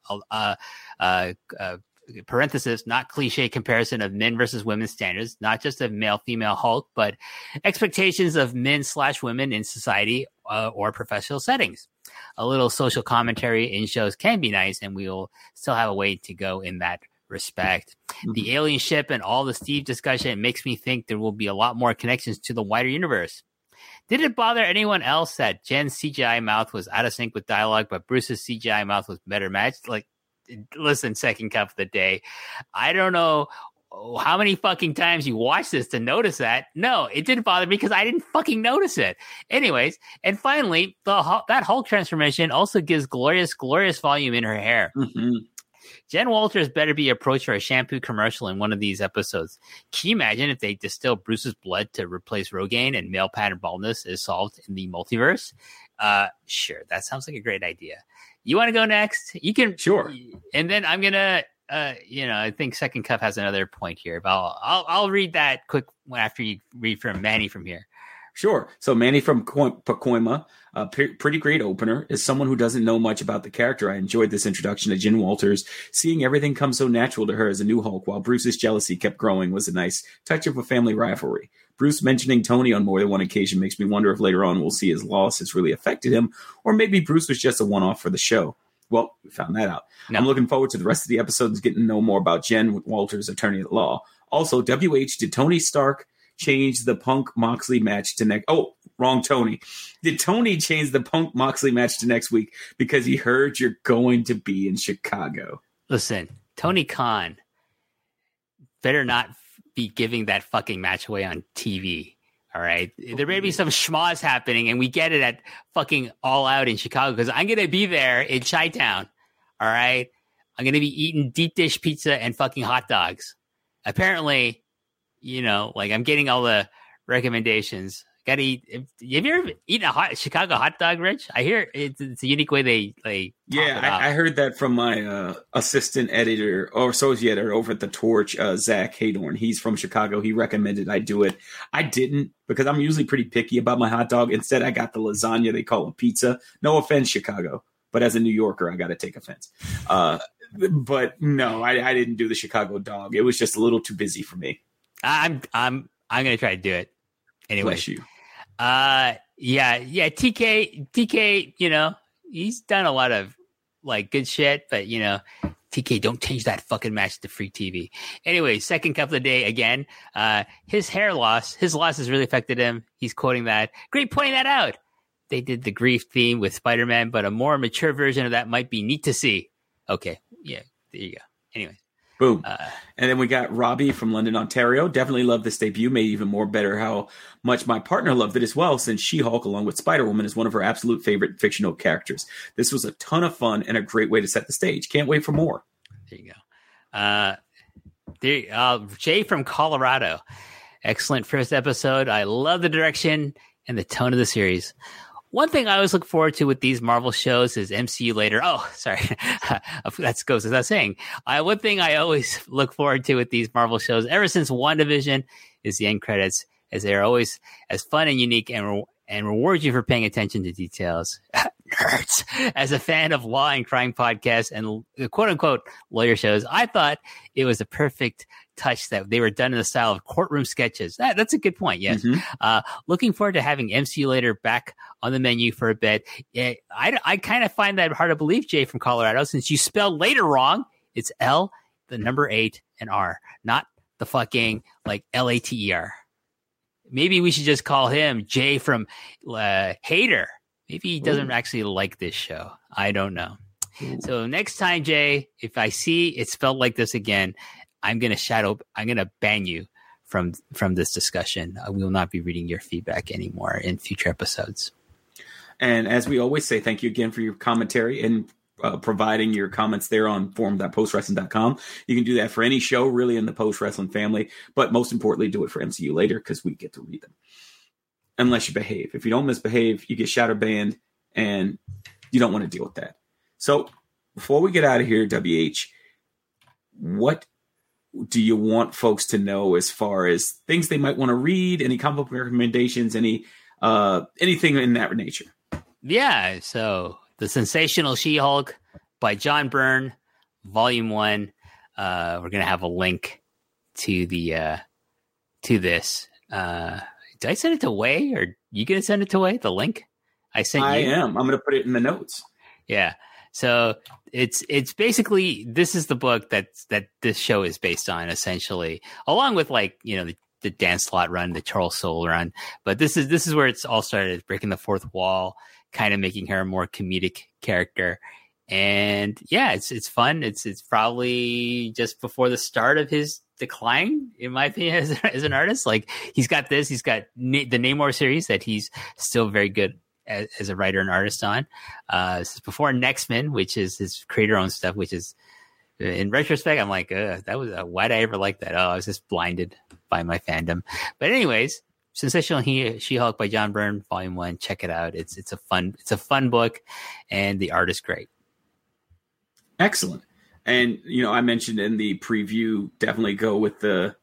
parenthesis, not cliche comparison of men versus women standards, not just of male female Hulk, but expectations of men / women in society or professional settings. A little social commentary in shows can be nice, and we will still have a way to go in that respect. Mm-hmm. The alien ship and all the Steve discussion makes me think there will be a lot more connections to the wider universe. Did it bother anyone else that Jen's CGI mouth was out of sync with dialogue, but Bruce's CGI mouth was better matched? Like, listen, second cup of the day. I don't know how many fucking times you watch this to notice that. No, it didn't bother me because I didn't fucking notice it. Anyways, and finally, that Hulk transformation also gives glorious volume in her hair. Mm-hmm. Jen Walters better be approached for a shampoo commercial in one of these episodes. Can you imagine if they distill Bruce's blood to replace Rogaine and male pattern baldness is solved in the multiverse? Sure, that sounds like a great idea. You want to go next? You can. Sure. And then I'm going to, I think Second Cup has another point here, but I'll read that quick after you read from Manny from here. Sure. So Manny from Pacoima, pretty great opener. As someone who doesn't know much about the character, I enjoyed this introduction to Jen Walters. Seeing everything come so natural to her as a new Hulk while Bruce's jealousy kept growing was a nice touch of a family rivalry. Bruce mentioning Tony on more than one occasion makes me wonder if later on we'll see his loss has really affected him, or maybe Bruce was just a one-off for the show. Well, we found that out. No. I'm looking forward to the rest of the episodes getting to know more about Jen Walters, attorney at law. Also, WH, did Tony Stark change the Punk Moxley match to next? Oh, wrong Tony. Did Tony change the Punk Moxley match to next week because he heard you're going to be in Chicago? Listen, Tony Khan better not be giving that fucking match away on TV. All right. There may be some schmoz happening, and we get it at fucking All Out in Chicago because I'm going to be there in Chi-Town. All right. I'm going to be eating deep dish pizza and fucking hot dogs. Apparently, like I'm getting all the recommendations. Got to eat. Have you ever eaten a Chicago hot dog, Rich? I hear it's a unique way they Yeah, I heard that from my assistant editor or associate editor over at The Torch, Zach Haydorn. He's from Chicago. He recommended I do it. I didn't because I'm usually pretty picky about my hot dog. Instead, I got the lasagna. They call it pizza. No offense, Chicago. But as a New Yorker, I got to take offense. But no, I didn't do the Chicago dog. It was just a little too busy for me. I'm going to try to do it anyway. Bless you. Yeah. TK, he's done a lot of like good shit, but TK, don't change that fucking match to free TV. Anyway, second cup of the day again. His loss has really affected him. He's quoting that. Great pointing that out. They did the grief theme with Spider-Man, but a more mature version of that might be neat to see. Okay. Yeah. There you go. Anyway. Boom. And then we got Robbie from London, Ontario. Definitely loved this debut. Made even more better how much my partner loved it as well, since She-Hulk, along with Spider-Woman, is one of her absolute favorite fictional characters. This was a ton of fun and a great way to set the stage. Can't wait for more. There you go. Jay from Colorado. Excellent first episode. I love the direction and the tone of the series. One thing I always look forward to with these Marvel shows is MCU later. Oh, sorry. That goes without saying. One thing I always look forward to with these Marvel shows, ever since WandaVision, is the end credits, as they are always as fun and unique and reward you for paying attention to details. Nerds. As a fan of law and crime podcasts and quote-unquote lawyer shows, I thought it was a perfect touch that they were done in the style of courtroom sketches. That's a good point, yes. Mm-hmm. Looking forward to having MCU later back on the menu for a bit. Yeah, I kind of find that hard to believe, Jay from Colorado, since you spelled later wrong. It's L, the number 8, and R, not the fucking like LATER. Maybe we should just call him Jay from Hater. Maybe he doesn't actually like this show. I don't know. Ooh. So next time, Jay, if I see it spelled like this again, I'm going to ban you from this discussion. We will not be reading your feedback anymore in future episodes. And as we always say, thank you again for your commentary and providing your comments there on forum.postwrestling.com. You can do that for any show really in the Post Wrestling family, but most importantly, do it for MCU later because we get to read them. Unless you behave. If you don't misbehave, you get shadow banned, and you don't want to deal with that. So before we get out of here, WH, what do you want folks to know as far as things they might want to read, any comic book recommendations, anything in that nature? Yeah, so The Sensational She-Hulk by John Byrne, Volume 1. We're going to have a link to the to this. Did I send it to Way, or you going to send it to Way, the link? I am. I'm going to put it in the notes. Yeah. So it's basically, this is the book that this show is based on, essentially, along with the Dan Slott run, the Charles Soule run. But this is where it's all started, breaking the fourth wall, kind of making her a more comedic character. And yeah, it's fun. It's probably just before the start of his decline, in my opinion, as an artist. Like, he's got the Namor series that he's still very good as a writer and artist on. This is before Nextman, which is his creator-owned stuff, which is, in retrospect, I'm like, that was why'd I ever like that? Oh, I was just blinded by my fandom. But anyways, Sensational She-Hulk by John Byrne, Volume 1. Check it out. It's a fun book, and the art is great. Excellent. And, I mentioned in the preview, definitely go with the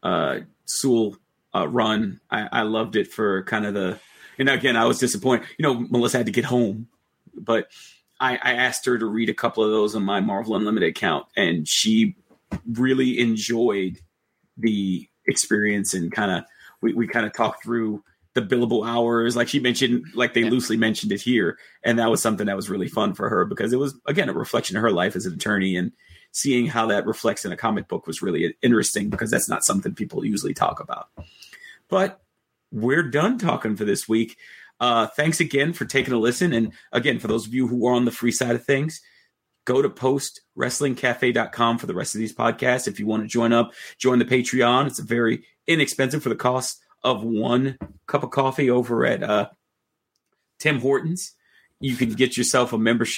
Soule run. I loved it for kind of and again, I was disappointed. Melissa had to get home, but I asked her to read a couple of those on my Marvel Unlimited account, and she really enjoyed the experience, and we kind of talked through the billable hours, like she mentioned, like they loosely mentioned it here. And that was something that was really fun for her, because it was, again, a reflection of her life as an attorney, and seeing how that reflects in a comic book was really interesting, because that's not something people usually talk about. But we're done talking for this week. Thanks again for taking a listen. And again, for those of you who are on the free side of things, go to postwrestlingcafe.com for the rest of these podcasts. If you want to join the Patreon. It's very inexpensive for the cost of one cup of coffee over at Tim Hortons. You can get yourself a membership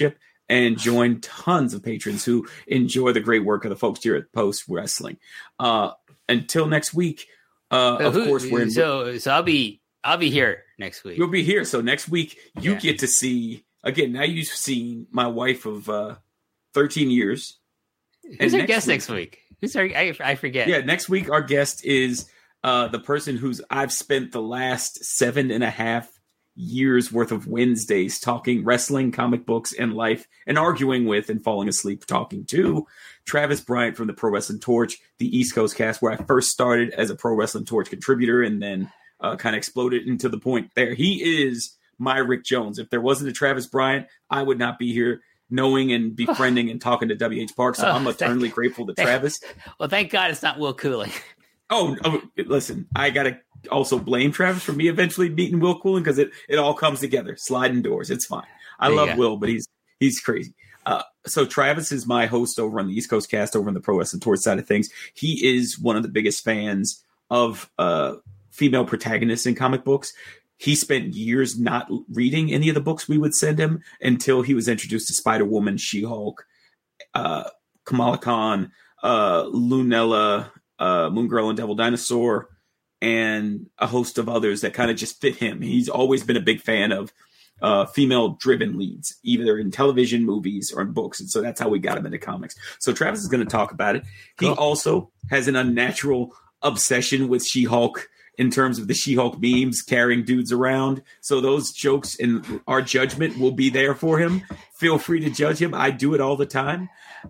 and join tons of patrons who enjoy the great work of the folks here at Post Wrestling. Until next week, of course, we're in. So I'll be here next week. You'll be here. So next week, you get to see again. Now you've seen my wife of 13 years. Who's our guest next week? I forget. Yeah, next week our guest is the person I've spent the last 7.5 years worth of Wednesdays talking wrestling, comic books, and life, and arguing with and falling asleep talking to Travis Bryant from the Pro Wrestling Torch, the East Coast cast, where I first started as a Pro Wrestling Torch contributor and then kind of exploded into the point there. He is my Rick Jones. If there wasn't a Travis Bryant, I would not be here knowing and befriending and talking to W.H. Park. So I'm eternally grateful to Travis. Well, thank God it's not Will Cooling. Oh, listen, I got to also blame Travis for me eventually meeting Will Cooling because it all comes together. Sliding doors. It's fine. I love Will, but he's crazy. So Travis is my host over on the East Coast cast over on the Pro Wrestling Torch side of things. He is one of the biggest fans of female protagonists in comic books. He spent years not reading any of the books we would send him until he was introduced to Spider-Woman, She-Hulk, Kamala Khan, Lunella, Moon Girl and Devil Dinosaur, and a host of others that kind of just fit him. He's always been a big fan of female-driven leads, either in television, movies, or in books. And so that's how we got him into comics. So Travis is going to talk about it. Cool. He also has an unnatural obsession with She-Hulk in terms of the She-Hulk memes carrying dudes around. So those jokes and our judgment will be there for him. Feel free to judge him. I do it all the time.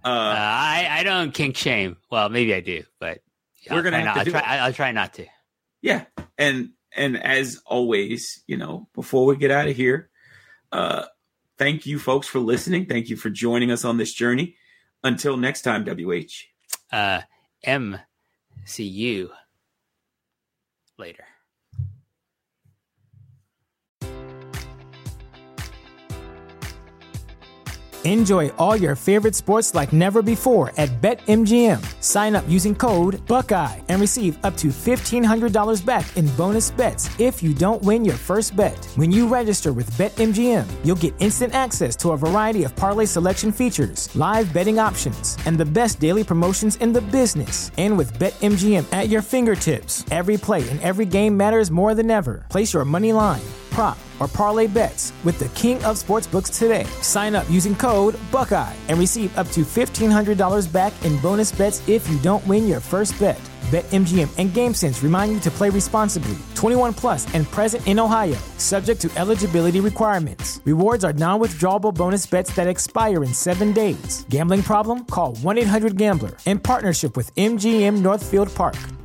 I don't kink shame. Well, maybe I do, but we're going to have to I'll try not to. Yeah. And as always, before we get out of here, thank you folks for listening. Thank you for joining us on this journey. Until next time, WH. MCU later. Enjoy all your favorite sports like never before at BetMGM. Sign up using code Buckeye and receive up to $1,500 back in bonus bets if you don't win your first bet. When you register with BetMGM, you'll get instant access to a variety of parlay selection features, live betting options, and the best daily promotions in the business. And with BetMGM at your fingertips, every play and every game matters more than ever. Place your money line, prop, or parlay bets with the king of sportsbooks today. Sign up using code Buckeye and receive up to $1,500 back in bonus bets if you don't win your first bet. BetMGM and GameSense remind you to play responsibly. 21 plus and present in Ohio, subject to eligibility requirements. Rewards are non-withdrawable bonus bets that expire in 7 days. Gambling problem? Call 1-800-GAMBLER in partnership with MGM Northfield Park.